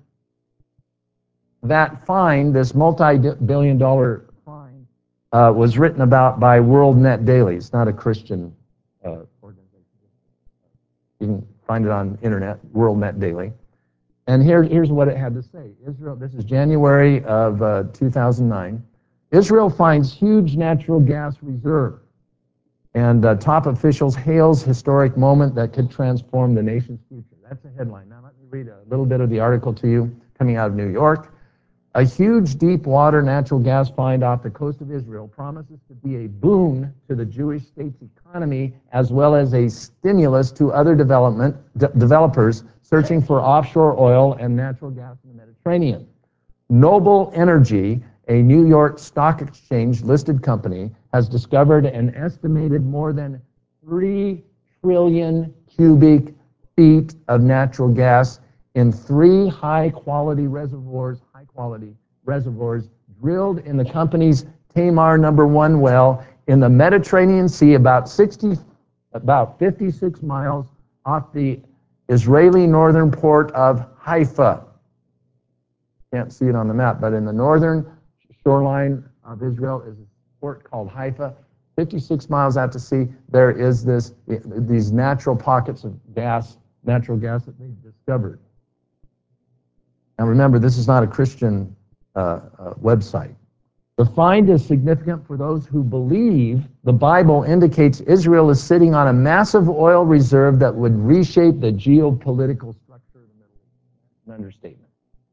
Speaker 1: that fine, this multi-billion dollar fine, uh, was written about by World Net Daily. It's not a Christian uh, organization. You can find it on internet, World Net Daily. And here, here's what it had to say. Israel, this is January of uh, two thousand nine. Israel finds huge natural gas reserve, and uh, top officials hails historic moment that could transform the nation's future. That's a headline. Now let me read a little bit of the article to you coming out of New York. A huge deep water natural gas find off the coast of Israel promises to be a boon to the Jewish state's economy, as well as a stimulus to other development de- developers searching for offshore oil and natural gas in the Mediterranean. Noble Energy, a New York Stock Exchange listed company, has discovered an estimated more than three trillion cubic feet of natural gas in three high-quality reservoirs, high-quality reservoirs drilled in the company's Tamar number one well in the Mediterranean Sea, about sixty, about fifty-six miles off the Israeli northern port of Haifa. Can't see it on the map, but in the northern shoreline of Israel is a port called Haifa. fifty-six miles out to sea, there is this these natural pockets of gas, natural gas that they've discovered. Now remember, this is not a Christian uh, uh, website. The find is significant for those who believe the Bible indicates Israel is sitting on a massive oil reserve that would reshape the geopolitical structure of the Middle East. An understatement.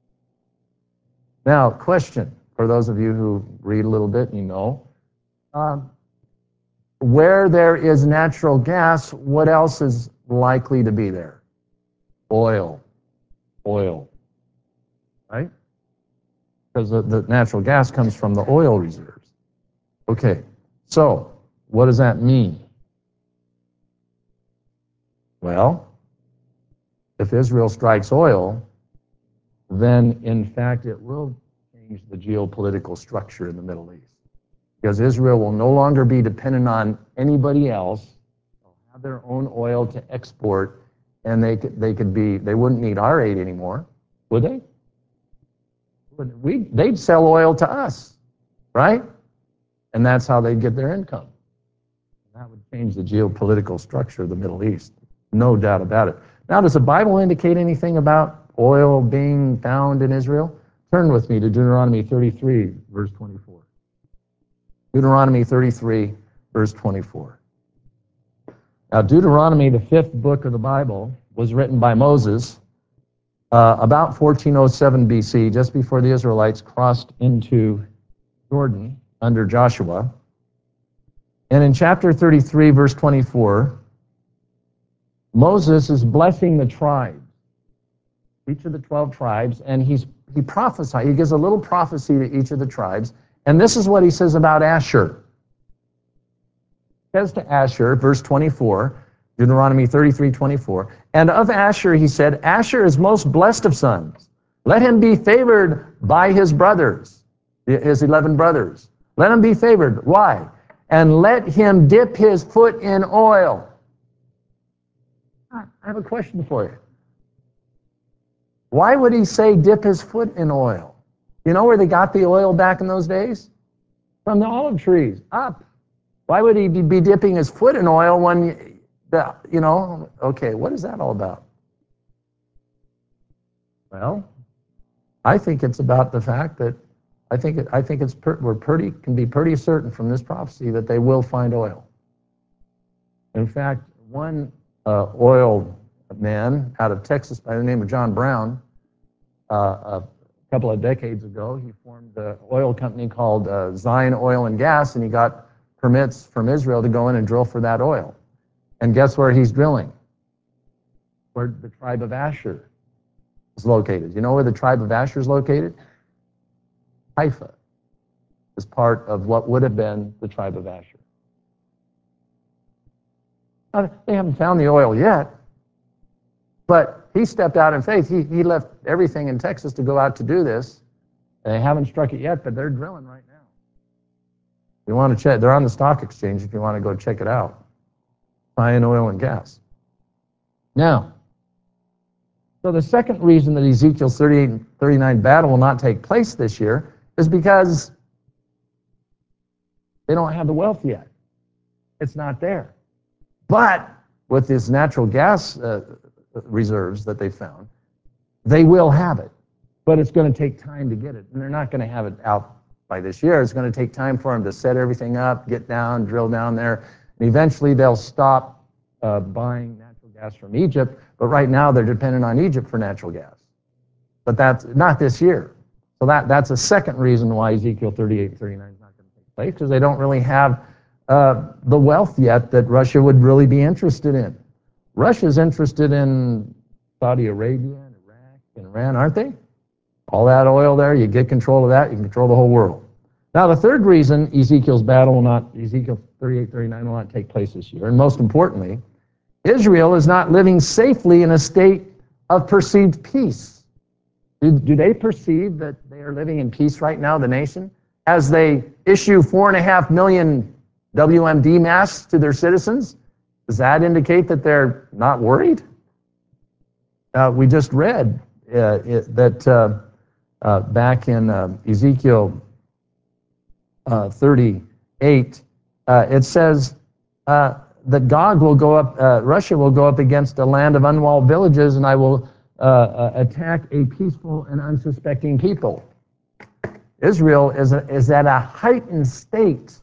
Speaker 1: Now, question for those of you who read a little bit, you know, um, where there is natural gas, what else is likely to be there? Oil. Oil. Right? Because the, the natural gas comes from the oil reserves. Okay, so what does that mean? Well, if Israel strikes oil, then in fact it will change the geopolitical structure in the Middle East. Because Israel will no longer be dependent on anybody else. They'll have their own oil to export, and they could, they could be, they wouldn't need our aid anymore, would they? We, they'd sell oil to us, right? And that's how they'd get their income. That would change the geopolitical structure of the Middle East, no doubt about it. Now, does the Bible indicate anything about oil being found in Israel? Turn with me to Deuteronomy thirty-three, verse twenty-four. Deuteronomy thirty-three, verse twenty-four. Now, Deuteronomy, the fifth book of the Bible, was written by Moses uh, about fourteen oh seven B C, just before the Israelites crossed into Jordan under Joshua. And in chapter thirty-three, verse twenty-four, Moses is blessing the tribes, each of the twelve tribes, and he's he prophesies, he gives a little prophecy to each of the tribes, and this is what he says about Asher. He says to Asher, verse twenty-four, Deuteronomy thirty-three, twenty-four, and of Asher he said, Asher is most blessed of sons. Let him be favored by his brothers, his eleven brothers. Let him be favored. Why? And let him dip his foot in oil. I have a question for you. Why would he say dip his foot in oil? You know where they got the oil back in those days? From the olive trees, up. Why would he be dipping his foot in oil when Yeah, you know, okay, what is that all about? Well, I think it's about the fact that I think it, I think it's per, we're pretty can be pretty certain from this prophecy that they will find oil. In fact, one uh, oil man out of Texas by the name of John Brown, uh, a couple of decades ago, he formed an oil company called uh, Zion Oil and Gas, and he got permits from Israel to go in and drill for that oil. And guess where he's drilling? Where the tribe of Asher is located. You know where the tribe of Asher is located? Haifa is part of what would have been the tribe of Asher. Now, they haven't found the oil yet, but he stepped out in faith. He, he left everything in Texas to go out to do this. They haven't struck it yet, but they're drilling right now. You want to check, they're on the stock exchange if you want to go check it out. Zion Oil and Gas. Now, so the second reason that Ezekiel thirty-eight and thirty-nine battle will not take place this year is because they don't have the wealth yet. It's not there. But with these natural gas uh, reserves that they found, they will have it. But it's going to take time to get it. And they're not going to have it out by this year. It's going to take time for them to set everything up, get down, drill down there. And eventually they'll stop uh, buying natural gas from Egypt. But right now they're dependent on Egypt for natural gas. But that's not this year. So that, that's a second reason why Ezekiel thirty-eight and thirty-nine is not going to take place, because they don't really have uh, the wealth yet that Russia would really be interested in. Russia's interested in Saudi Arabia and Iraq and Iran, aren't they? All that oil there, you get control of that, you can control the whole world. Now, the third reason Ezekiel's battle will not, Ezekiel thirty-eight thirty-nine will not take place this year, and most importantly, Israel is not living safely in a state of perceived peace. Do, do they perceive that they are living in peace right now, the nation, as they issue four and a half million W M D masks to their citizens? Does that indicate that they're not worried? Uh, we just read uh, it, that uh, uh, back in uh, Ezekiel uh, thirty-eight, uh, it says uh, that Gog will go up, uh, Russia will go up against a land of unwalled villages, and I will uh, uh, attack a peaceful and unsuspecting people. Israel is, a, is at a heightened state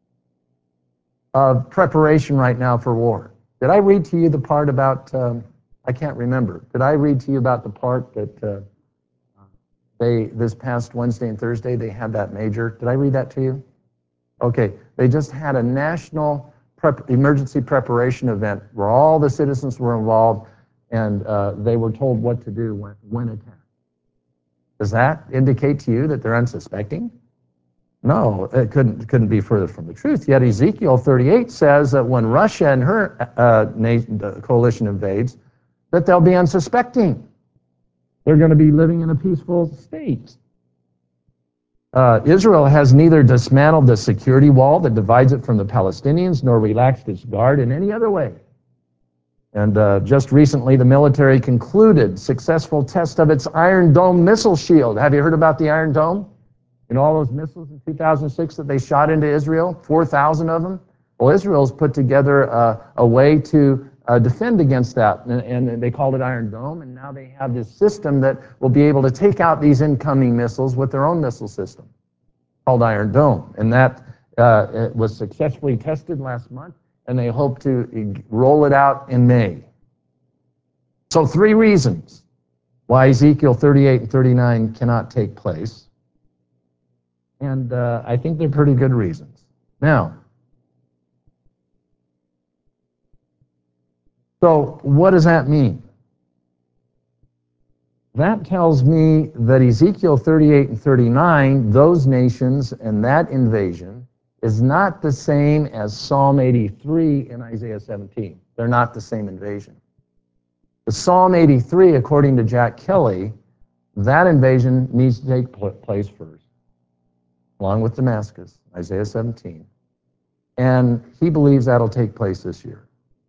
Speaker 1: of preparation right now for war. Did I read to you the part about, um, I can't remember, did I read to you about the part that uh, they, this past Wednesday and Thursday, they had that major? Did I read that to you? Okay, they just had a national prep, emergency preparation event where all the citizens were involved, and uh, they were told what to do when, when attacked. Does that indicate to you that they're unsuspecting? No, it couldn't, couldn't be further from the truth. Yet Ezekiel thirty-eight says that when Russia and her uh, nation, the coalition invades, that they'll be unsuspecting. They're going to be living in a peaceful state. Uh, Israel has neither dismantled the security wall that divides it from the Palestinians, nor relaxed its guard in any other way. And uh, just recently, the military concluded successful test of its Iron Dome missile shield. Have you heard about the Iron Dome? You know, all those missiles in two thousand six that they shot into Israel, four thousand of them? Well, Israel's put together a, a way to uh, defend against that, and, and they called it Iron Dome, and now they have this system that will be able to take out these incoming missiles with their own missile system called Iron Dome. And that uh, it was successfully tested last month, and they hope to roll it out in May. So three reasons why Ezekiel thirty-eight and thirty-nine cannot take place. And uh, I think they're pretty good reasons. Now, so what does that mean? That tells me that Ezekiel thirty-eight and thirty-nine, those nations and that invasion, is not the same as Psalm eighty-three and Isaiah seventeen. They're not the same invasion. The Psalm eighty-three, according to Jack Kelly, that invasion needs to take place first, along with Damascus, Isaiah seventeen. And he believes that'll take place this year.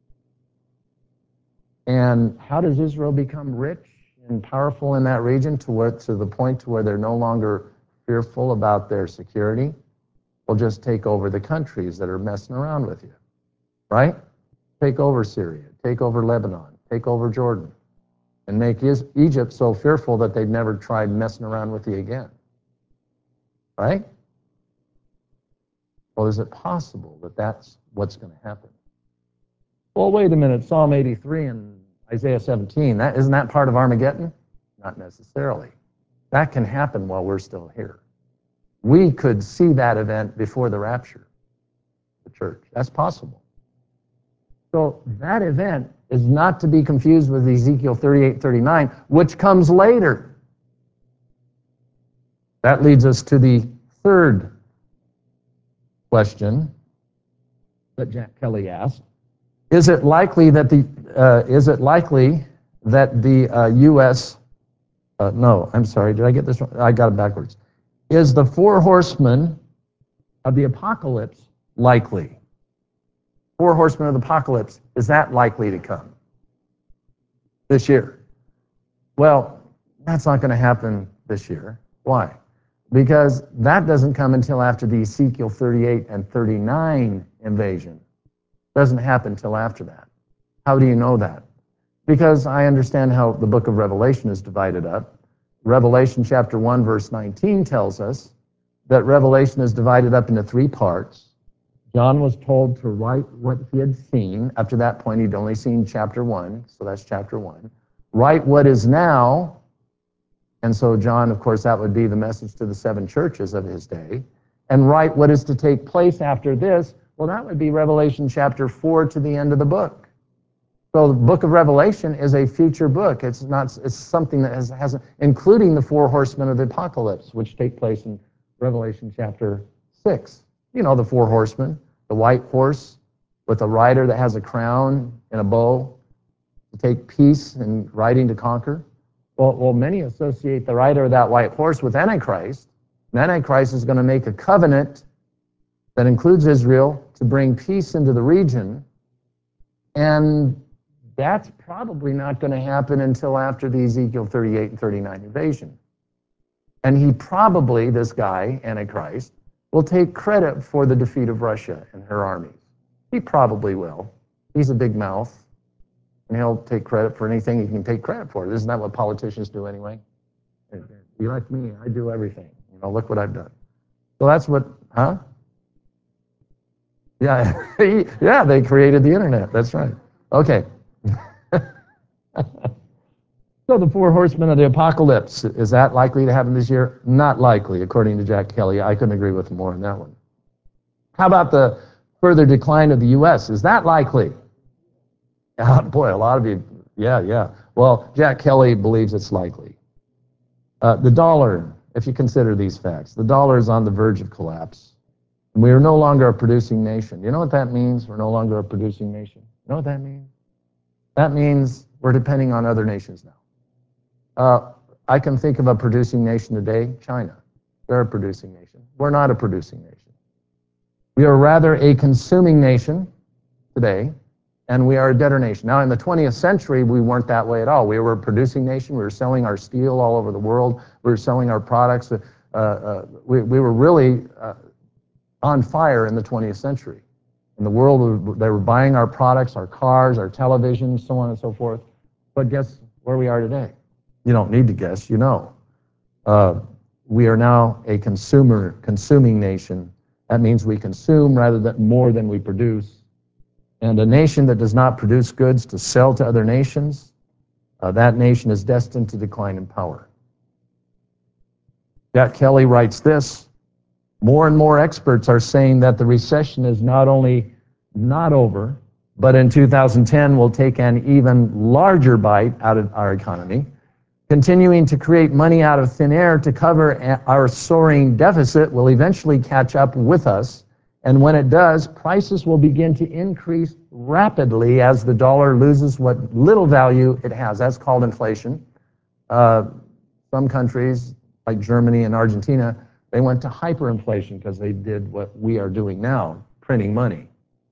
Speaker 1: And how does Israel become rich and powerful in that region to, where, to the point to where they're no longer fearful about their security? We'll just take over the countries that are messing around with you, right? take over Syria, take over Lebanon, take over Jordan, and make Egypt so fearful that they'd never tried messing around with you again. Right? Well, is it possible that that's what's going to happen? Well, wait a minute. Psalm eighty-three and Isaiah seventeen, that, isn't that part of Armageddon? Not necessarily. That can happen while we're still here. We could see that event before the rapture, the church. That's possible. So that event is not to be confused with Ezekiel thirty-eight, thirty-nine, which comes later. That leads us to the third question that Jack Kelly asked. Is it likely that the uh, is it likely that the uh, U S Uh, no, I'm sorry. Did I get this wrong? I got it backwards. Is the four horsemen of the apocalypse likely? Four horsemen of the apocalypse, is that likely to come this year? Well, that's not going to happen this year. Why? Because that doesn't come until after the Ezekiel thirty-eight and thirty-nine invasion. Doesn't happen until after that. How do you know that? Because I understand how the book of Revelation is divided up. Revelation chapter one, verse nineteen tells us that Revelation is divided up into three parts. John was told to write what he had seen. Up to that point, he'd only seen chapter one, so that's chapter one. Write what is now, and so John, of course, that would be the message to the seven churches of his day. And write what is to take place after this, well, that would be Revelation chapter four to the end of the book. So the book of Revelation is a future book. It's not. It's something that has, has including the four horsemen of the apocalypse, which take place in Revelation chapter six. You know, the four horsemen, the white horse with a rider that has a crown and a bow to take peace and riding to conquer. Well, well, many associate the rider of that white horse with Antichrist. And Antichrist is going to make a covenant that includes Israel to bring peace into the region. And that's probably not going to happen until after the Ezekiel thirty-eight and thirty-nine invasion. And he probably, this guy, Antichrist, will take credit for the defeat of Russia and her armies. He probably will. He's a big mouth, and he'll take credit for anything he can take credit for. Isn't that what politicians do anyway? You like me, I do everything. You know, look what I've done. So that's what, huh? Yeah, yeah, they created the internet. That's right. Okay. So the four horsemen of the apocalypse, is that likely to happen this year? Not likely, according to Jack Kelly. I couldn't agree with him more on that one. How about the further decline of the U S? Is that likely? Oh, boy, a lot of you, yeah, yeah. Well, Jack Kelly believes it's likely. Uh, the dollar, if you consider these facts, the dollar is on the verge of collapse. And we are no longer a producing nation. You know what that means? We're no longer a producing nation. You know what that means? That means we're depending on other nations now. Uh, I can think of a producing nation today, China. They're a producing nation. We're not a producing nation. We are rather a consuming nation today, and we are a debtor nation. Now, in the twentieth century, we weren't that way at all. We were a producing nation. We were selling our steel all over the world. We were selling our products. Uh, uh, we, we were really uh, on fire in the twentieth century. In the world, they were buying our products, our cars, our televisions, so on and so forth. But guess where we are today? You don't need to guess, you know. Uh, we are now a consumer, consuming nation. That means we consume rather than more than we produce. And a nation that does not produce goods to sell to other nations, uh, that nation is destined to decline in power. Jack Kelly writes this: more and more experts are saying that the recession is not only not over, but in two thousand ten will take an even larger bite out of our economy, continuing to create money out of thin air to cover our soaring deficit will eventually catch up with us. And when it does, prices will begin to increase rapidly as the dollar loses what little value it has. That's called inflation. Uh, some countries, like Germany and Argentina, they went to hyperinflation because they did what we are doing now, printing money.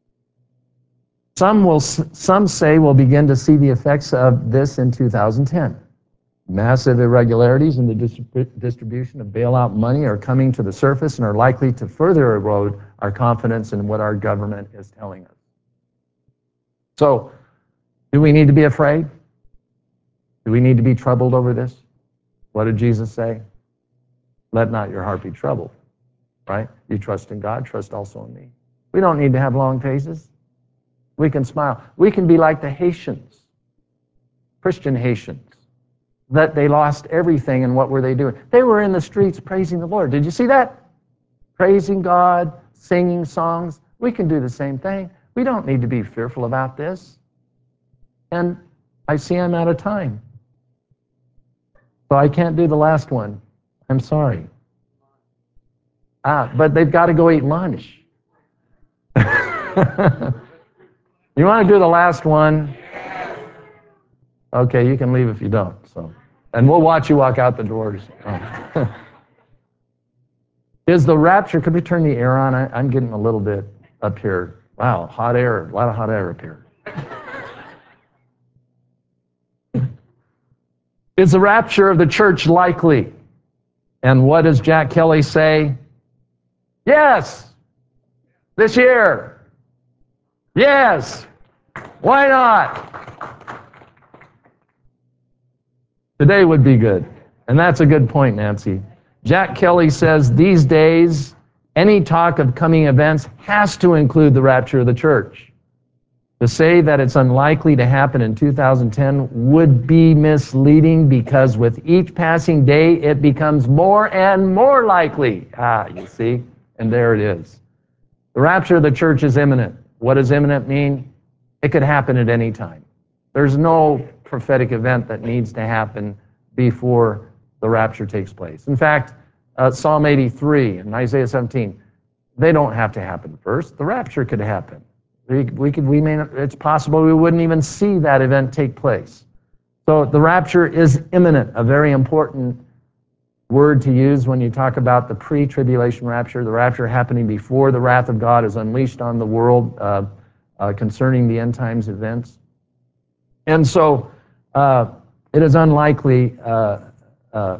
Speaker 1: Some will, some say we'll begin to see the effects of this in two thousand ten. Massive irregularities in the distrib- distribution of bailout money are coming to the surface and are likely to further erode our confidence in what our government is telling us. So, do we need to be afraid? Do we need to be troubled over this? What did Jesus say? Let not your heart be troubled, right? You trust in God, trust also in me. We don't need to have long faces. We can smile. We can be like the Haitians, Christian Haitians, that they lost everything, and what were they doing? They were in the streets praising the Lord. Did you see that? Praising God, singing songs. We can do the same thing. We don't need to be fearful about this. And I see I'm out of time. So I can't do the last one. I'm sorry. Ah, but they've got to go eat lunch. You want to do the last one? Okay, you can leave if you don't. So, and we'll watch you walk out the doors. Oh. Is the rapture, could we turn the air on? I, I'm getting a little bit up here. Wow, hot air, a lot of hot air up here. Is the rapture of the church likely? And what does Jack Kelly say? Yes, this year. Yes, why not? Today would be good. And that's a good point, Nancy. Jack Kelly says these days, any talk of coming events has to include the rapture of the church. To say that it's unlikely to happen in two thousand ten would be misleading, because with each passing day, it becomes more and more likely. Ah, you see? And there it is. The rapture of the church is imminent. What does imminent mean? It could happen at any time. There's no prophetic event that needs to happen before the rapture takes place. In fact, uh, Psalm eighty-three and Isaiah seventeen, they don't have to happen first. The rapture could happen. We, we could, we may not, it's possible we wouldn't even see that event take place. So the rapture is imminent, a very important word to use when you talk about the pre-tribulation rapture, the rapture happening before the wrath of God is unleashed on the world uh, uh, concerning the end times events. And so uh, it is unlikely, uh, uh,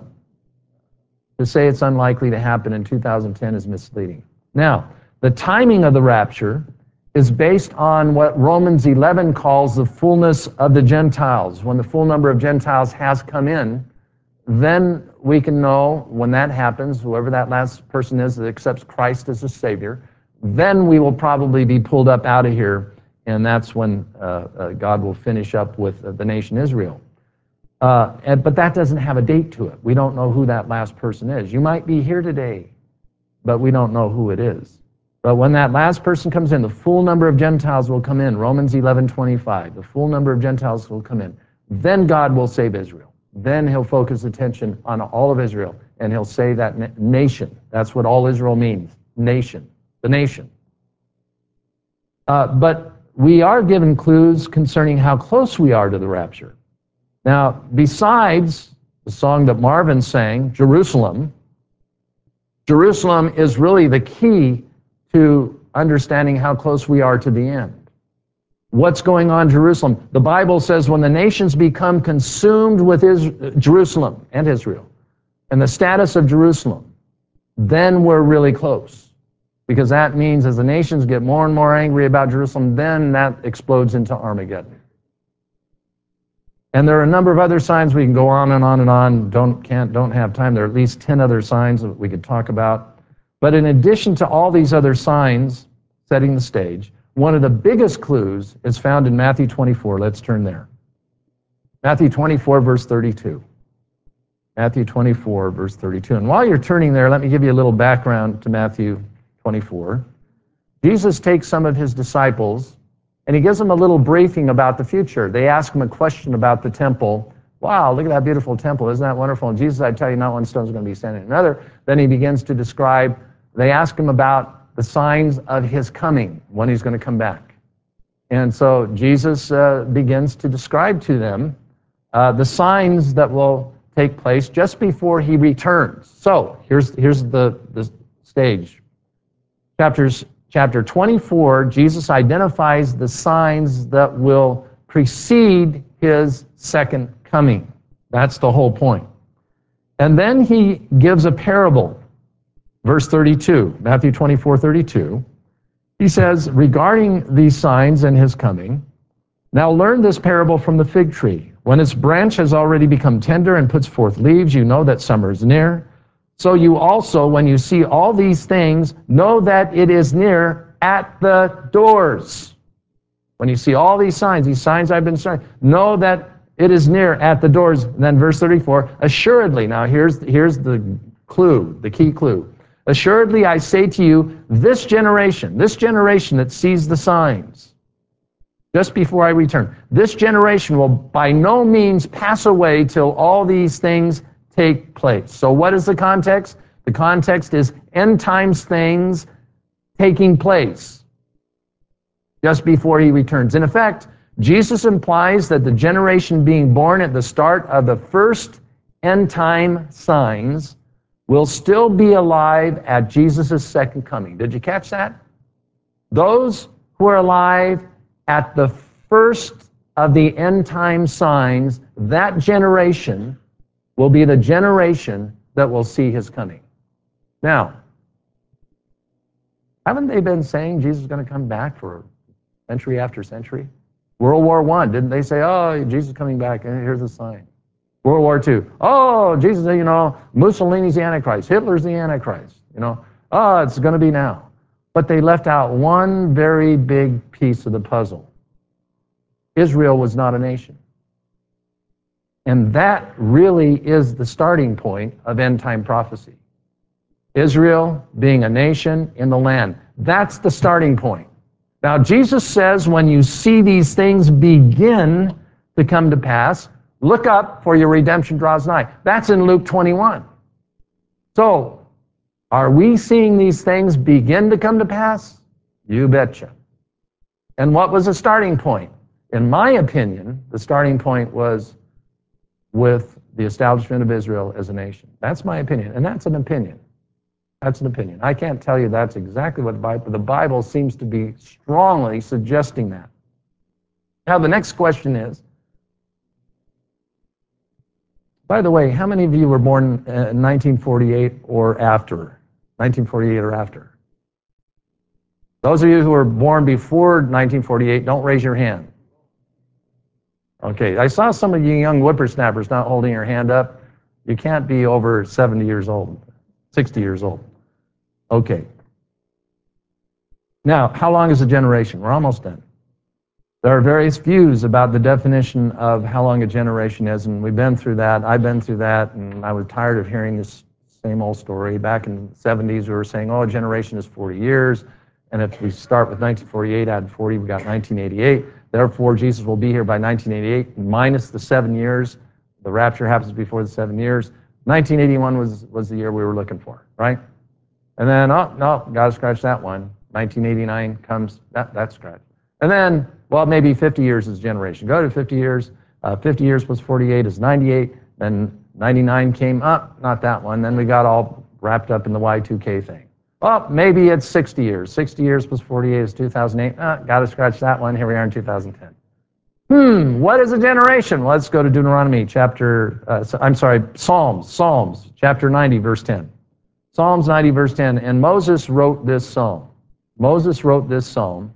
Speaker 1: to say it's unlikely to happen in two thousand ten is misleading. Now, the timing of the rapture is based on what Romans eleven calls the fullness of the Gentiles. When the full number of Gentiles has come in, then we can know when that happens, whoever that last person is that accepts Christ as a Savior, then we will probably be pulled up out of here, and that's when uh, uh, God will finish up with uh, the nation Israel. Uh, and, but that doesn't have a date to it. We don't know who that last person is. You might be here today, but we don't know who it is. But when that last person comes in, the full number of Gentiles will come in. Romans eleven twenty-five, the full number of Gentiles will come in. Then God will save Israel. Then he'll focus attention on all of Israel, and he'll save that na- nation. That's what all Israel means, nation, the nation. Uh, but we are given clues concerning how close we are to the rapture. Now, besides the song that Marvin sang, Jerusalem, Jerusalem is really the key to understanding how close we are to the end. What's going on in Jerusalem? The Bible says when the nations become consumed with Israel, Jerusalem and Israel, and the status of Jerusalem, then we're really close. Because that means as the nations get more and more angry about Jerusalem, then that explodes into Armageddon. And there are a number of other signs. We can go on and on and on. Don't, can't, don't have time. There are at least ten other signs that we could talk about. But in addition to all these other signs setting the stage, one of the biggest clues is found in Matthew twenty-four. Let's turn there. Matthew twenty-four, verse thirty-two. Matthew twenty-four, verse thirty-two. And while you're turning there, let me give you a little background to Matthew twenty-four. Jesus takes some of his disciples, and he gives them a little briefing about the future. They ask him a question about the temple. Wow, look at that beautiful temple. Isn't that wonderful? And Jesus, I tell you, not one stone is going to be standing in another. Then he begins to describe, they ask him about the signs of his coming, when he's going to come back. And so Jesus uh, begins to describe to them uh, the signs that will take place just before he returns. So here's, here's the, the stage. Chapters, chapter twenty-four, Jesus identifies the signs that will precede his second coming. That's the whole point. And then he gives a parable. Verse thirty-two, Matthew twenty-four, thirty-two. He says, regarding these signs and his coming, Now learn this parable from the fig tree. When its branch has already become tender and puts forth leaves, you know that summer is near. So you also, when you see all these things, know that it is near at the doors. When you see all these signs, these signs I've been showing, know that it is near at the doors. And then verse thirty-four, assuredly, now here's, here's the clue, the key clue. Assuredly, I say to you, this generation, this generation that sees the signs, just before I return, this generation will by no means pass away till all these things take place. So what is the context? The context is end times things taking place just before he returns. In effect, Jesus implies that the generation being born at the start of the first end time signs will still be alive at Jesus' second coming. Did you catch that? Those who are alive at the first of the end time signs, that generation will be the generation that will see his coming. Now, haven't they been saying Jesus is going to come back for century after century? World War One, didn't they say, oh, Jesus is coming back, and here's a sign. World War Two, oh, Jesus, you know, Mussolini's the Antichrist, Hitler's the Antichrist, you know, oh, it's going to be now. But they left out one very big piece of the puzzle. Israel was not a nation. And that really is the starting point of end-time prophecy. Israel being a nation in the land. That's the starting point. Now, Jesus says when you see these things begin to come to pass, look up, for your redemption draws nigh. That's in Luke twenty-one. So, are we seeing these things begin to come to pass? You betcha. And what was the starting point? In my opinion, the starting point was with the establishment of Israel as a nation. That's my opinion, and that's an opinion. That's an opinion. I can't tell you that's exactly what the Bible, but the Bible seems to be strongly suggesting that. Now, the next question is, by the way, how many of you were born in nineteen forty-eight or after? nineteen forty-eight or after? Those of you who were born before nineteen forty-eight, don't raise your hand. Okay, I saw some of you young whippersnappers not holding your hand up. You can't be over seventy years old, sixty years old. Okay. Now, how long is a generation? We're almost done. There are various views about the definition of how long a generation is, and we've been through that. I've been through that, and I was tired of hearing this same old story. Back in the seventies, we were saying, oh, a generation is forty years, and if we start with nineteen forty-eight, add forty, we got nineteen eighty-eight. Therefore, Jesus will be here by nineteen eighty-eight, minus the seven years. The rapture happens before the seven years. nineteen eighty-one was, was the year we were looking for, right? And then, oh, no, got to scratch that one. nineteen eighty-nine comes, that, that's scratched. And then, well, maybe fifty years is generation. Go to fifty years. Uh, fifty years plus forty-eight is ninety-eight. Then ninety-nine came up, not that one. Then we got all wrapped up in the Y two K thing. Oh, maybe it's sixty years. sixty years plus forty-eight is two thousand eight. Ah, got to scratch that one. Here we are in two thousand ten. Hmm, what is a generation? Well, let's go to Deuteronomy chapter, uh, I'm sorry, Psalms, Psalms, chapter ninety, verse ten. Psalms ninety, verse ten. And Moses wrote this psalm. Moses wrote this psalm.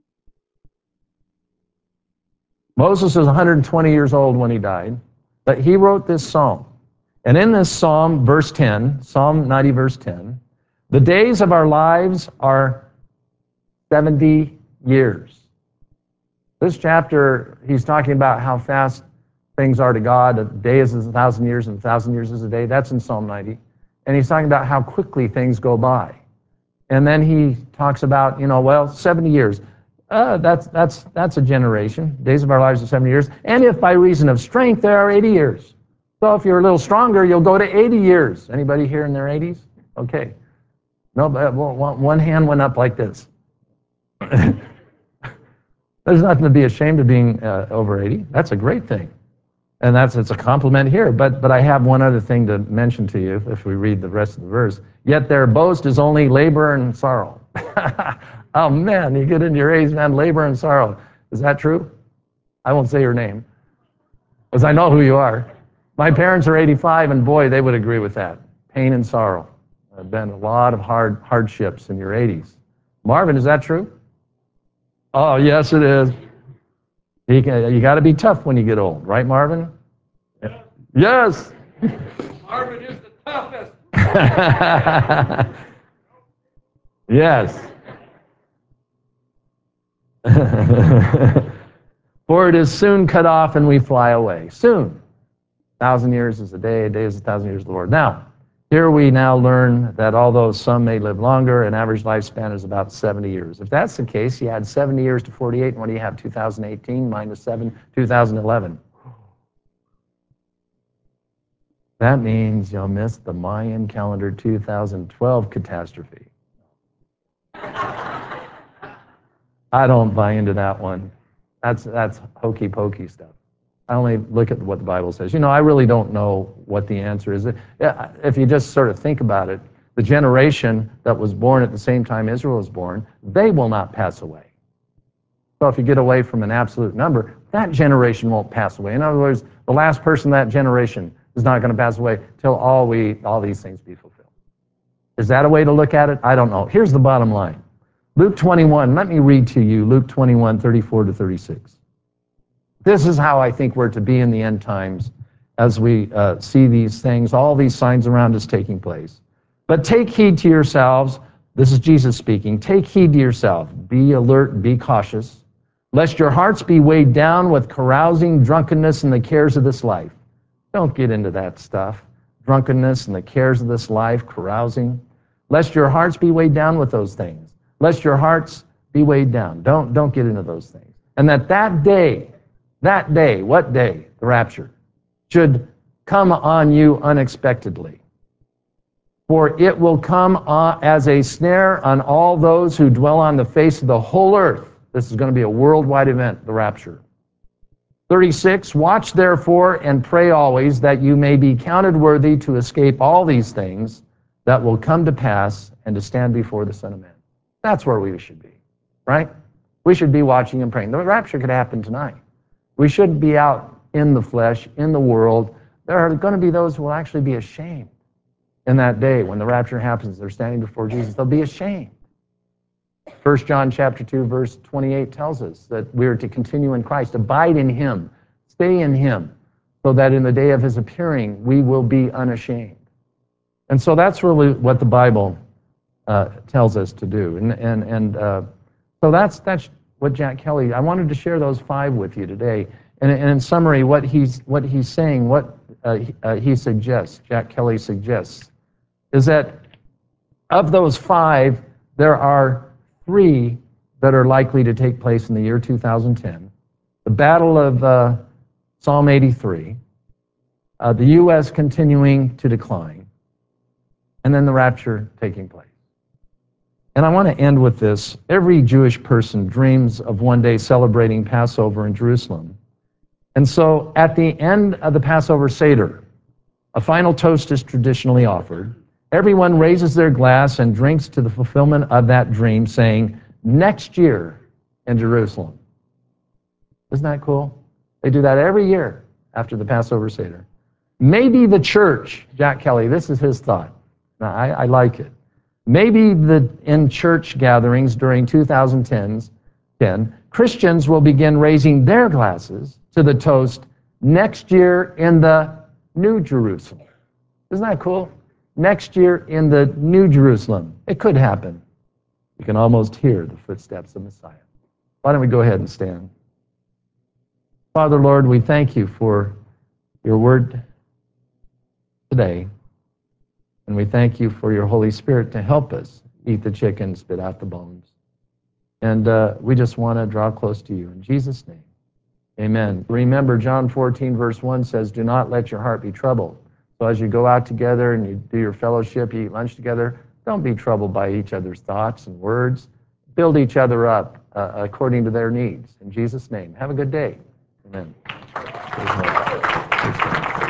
Speaker 1: Moses was one hundred twenty years old when he died, but he wrote this psalm. And in this psalm, verse ten, Psalm ninety, verse ten, the days of our lives are seventy years. This chapter, he's talking about how fast things are to God. A day is a thousand years, and a thousand years is a day. That's in Psalm ninety. And he's talking about how quickly things go by. And then he talks about, you know, well, seventy years. Uh, that's, that's, that's a generation. Days of our lives are seventy years. And if by reason of strength, there are eighty years. So if you're a little stronger, you'll go to eighty years. Anybody here in their eighties? Okay. No, but one hand went up like this. There's nothing to be ashamed of being uh, over eighty. That's a great thing. And that's it's a compliment here. But but I have one other thing to mention to you if we read the rest of the verse. Yet their boast is only labor and sorrow. Oh man, you get into your eighties, man, labor and sorrow. Is that true? I won't say your name, because I know who you are. My parents are eighty-five, and boy, they would agree with that. Pain and sorrow. There have been a lot of hard hardships in your eighties. Marvin, is that true? Oh, yes, it is. You, you got to be tough when you get old, right, Marvin? Yes.
Speaker 2: Marvin is the toughest.
Speaker 1: Yes. For it is soon cut off and we fly away. Soon. A thousand years is a day, a day is a thousand years of the Lord. Now, here we now learn that although some may live longer, an average lifespan is about seventy years. If that's the case, you add seventy years to forty-eight, and what do you have? two thousand eighteen minus seven, two thousand eleven. That means you'll miss the Mayan calendar two thousand twelve catastrophe. I don't buy into that one. That's, that's hokey pokey stuff. I only look at what the Bible says. You know, I really don't know what the answer is. If you just sort of think about it, the generation that was born at the same time Israel was born, they will not pass away. So if you get away from an absolute number, that generation won't pass away. In other words, the last person in that generation is not going to pass away till all we all these things be fulfilled. Is that a way to look at it? I don't know. Here's the bottom line. Luke twenty-one, let me read to you Luke twenty-one, thirty-four to thirty-six. This is how I think we're to be in the end times as we uh, see these things, all these signs around us taking place. But take heed to yourselves. This is Jesus speaking. Take heed to yourself. Be alert, be cautious, lest your hearts be weighed down with carousing, drunkenness, and the cares of this life. Don't get into that stuff. Drunkenness and the cares of this life, carousing. Lest your hearts be weighed down with those things. Lest your hearts be weighed down. Don't, don't get into those things. And that that day, that day, what day? The rapture, should come on you unexpectedly. For it will come on as a snare on all those who dwell on the face of the whole earth. This is going to be a worldwide event, the rapture. thirty-six, watch therefore and pray always that you may be counted worthy to escape all these things that will come to pass and to stand before the Son of Man. That's where we should be, right? We should be watching and praying. The rapture could happen tonight. We shouldn't be out in the flesh, in the world. There are going to be those who will actually be ashamed in that day when the rapture happens. They're standing before Jesus. They'll be ashamed. First John chapter two, verse twenty-eight tells us that we are to continue in Christ, abide in Him, stay in Him, so that in the day of His appearing, we will be unashamed. And so that's really what the Bible uh, tells us to do. And, and, and uh, so that's, that's what Jack Kelly, I wanted to share those five with you today. And, and in summary, what he's, what he's saying, what uh, he, uh, he suggests, Jack Kelly suggests, is that of those five, there are three that are likely to take place in the year two thousand ten. The Battle of uh, Psalm eighty-three, uh, the U S continuing to decline, and then the rapture taking place. And I want to end with this. Every Jewish person dreams of one day celebrating Passover in Jerusalem. And so at the end of the Passover Seder, a final toast is traditionally offered. Everyone raises their glass and drinks to the fulfillment of that dream, saying, next year in Jerusalem. Isn't that cool? They do that every year after the Passover Seder. Maybe the church, Jack Kelly, this is his thought. Now, I, I like it. Maybe the, in church gatherings during two thousand ten, Christians will begin raising their glasses to the toast, next year in the New Jerusalem. Isn't that cool? Next year in the New Jerusalem. It could happen. You can almost hear the footsteps of Messiah. Why don't we go ahead and stand? Father, Lord, we thank you for your word today. And we thank you for your Holy Spirit to help us eat the chicken, spit out the bones. And uh, we just want to draw close to you. In Jesus' name, amen. Remember, John fourteen, verse one says, do not let your heart be troubled. So as you go out together and you do your fellowship, you eat lunch together, don't be troubled by each other's thoughts and words. Build each other up uh, according to their needs. In Jesus' name, have a good day. Amen.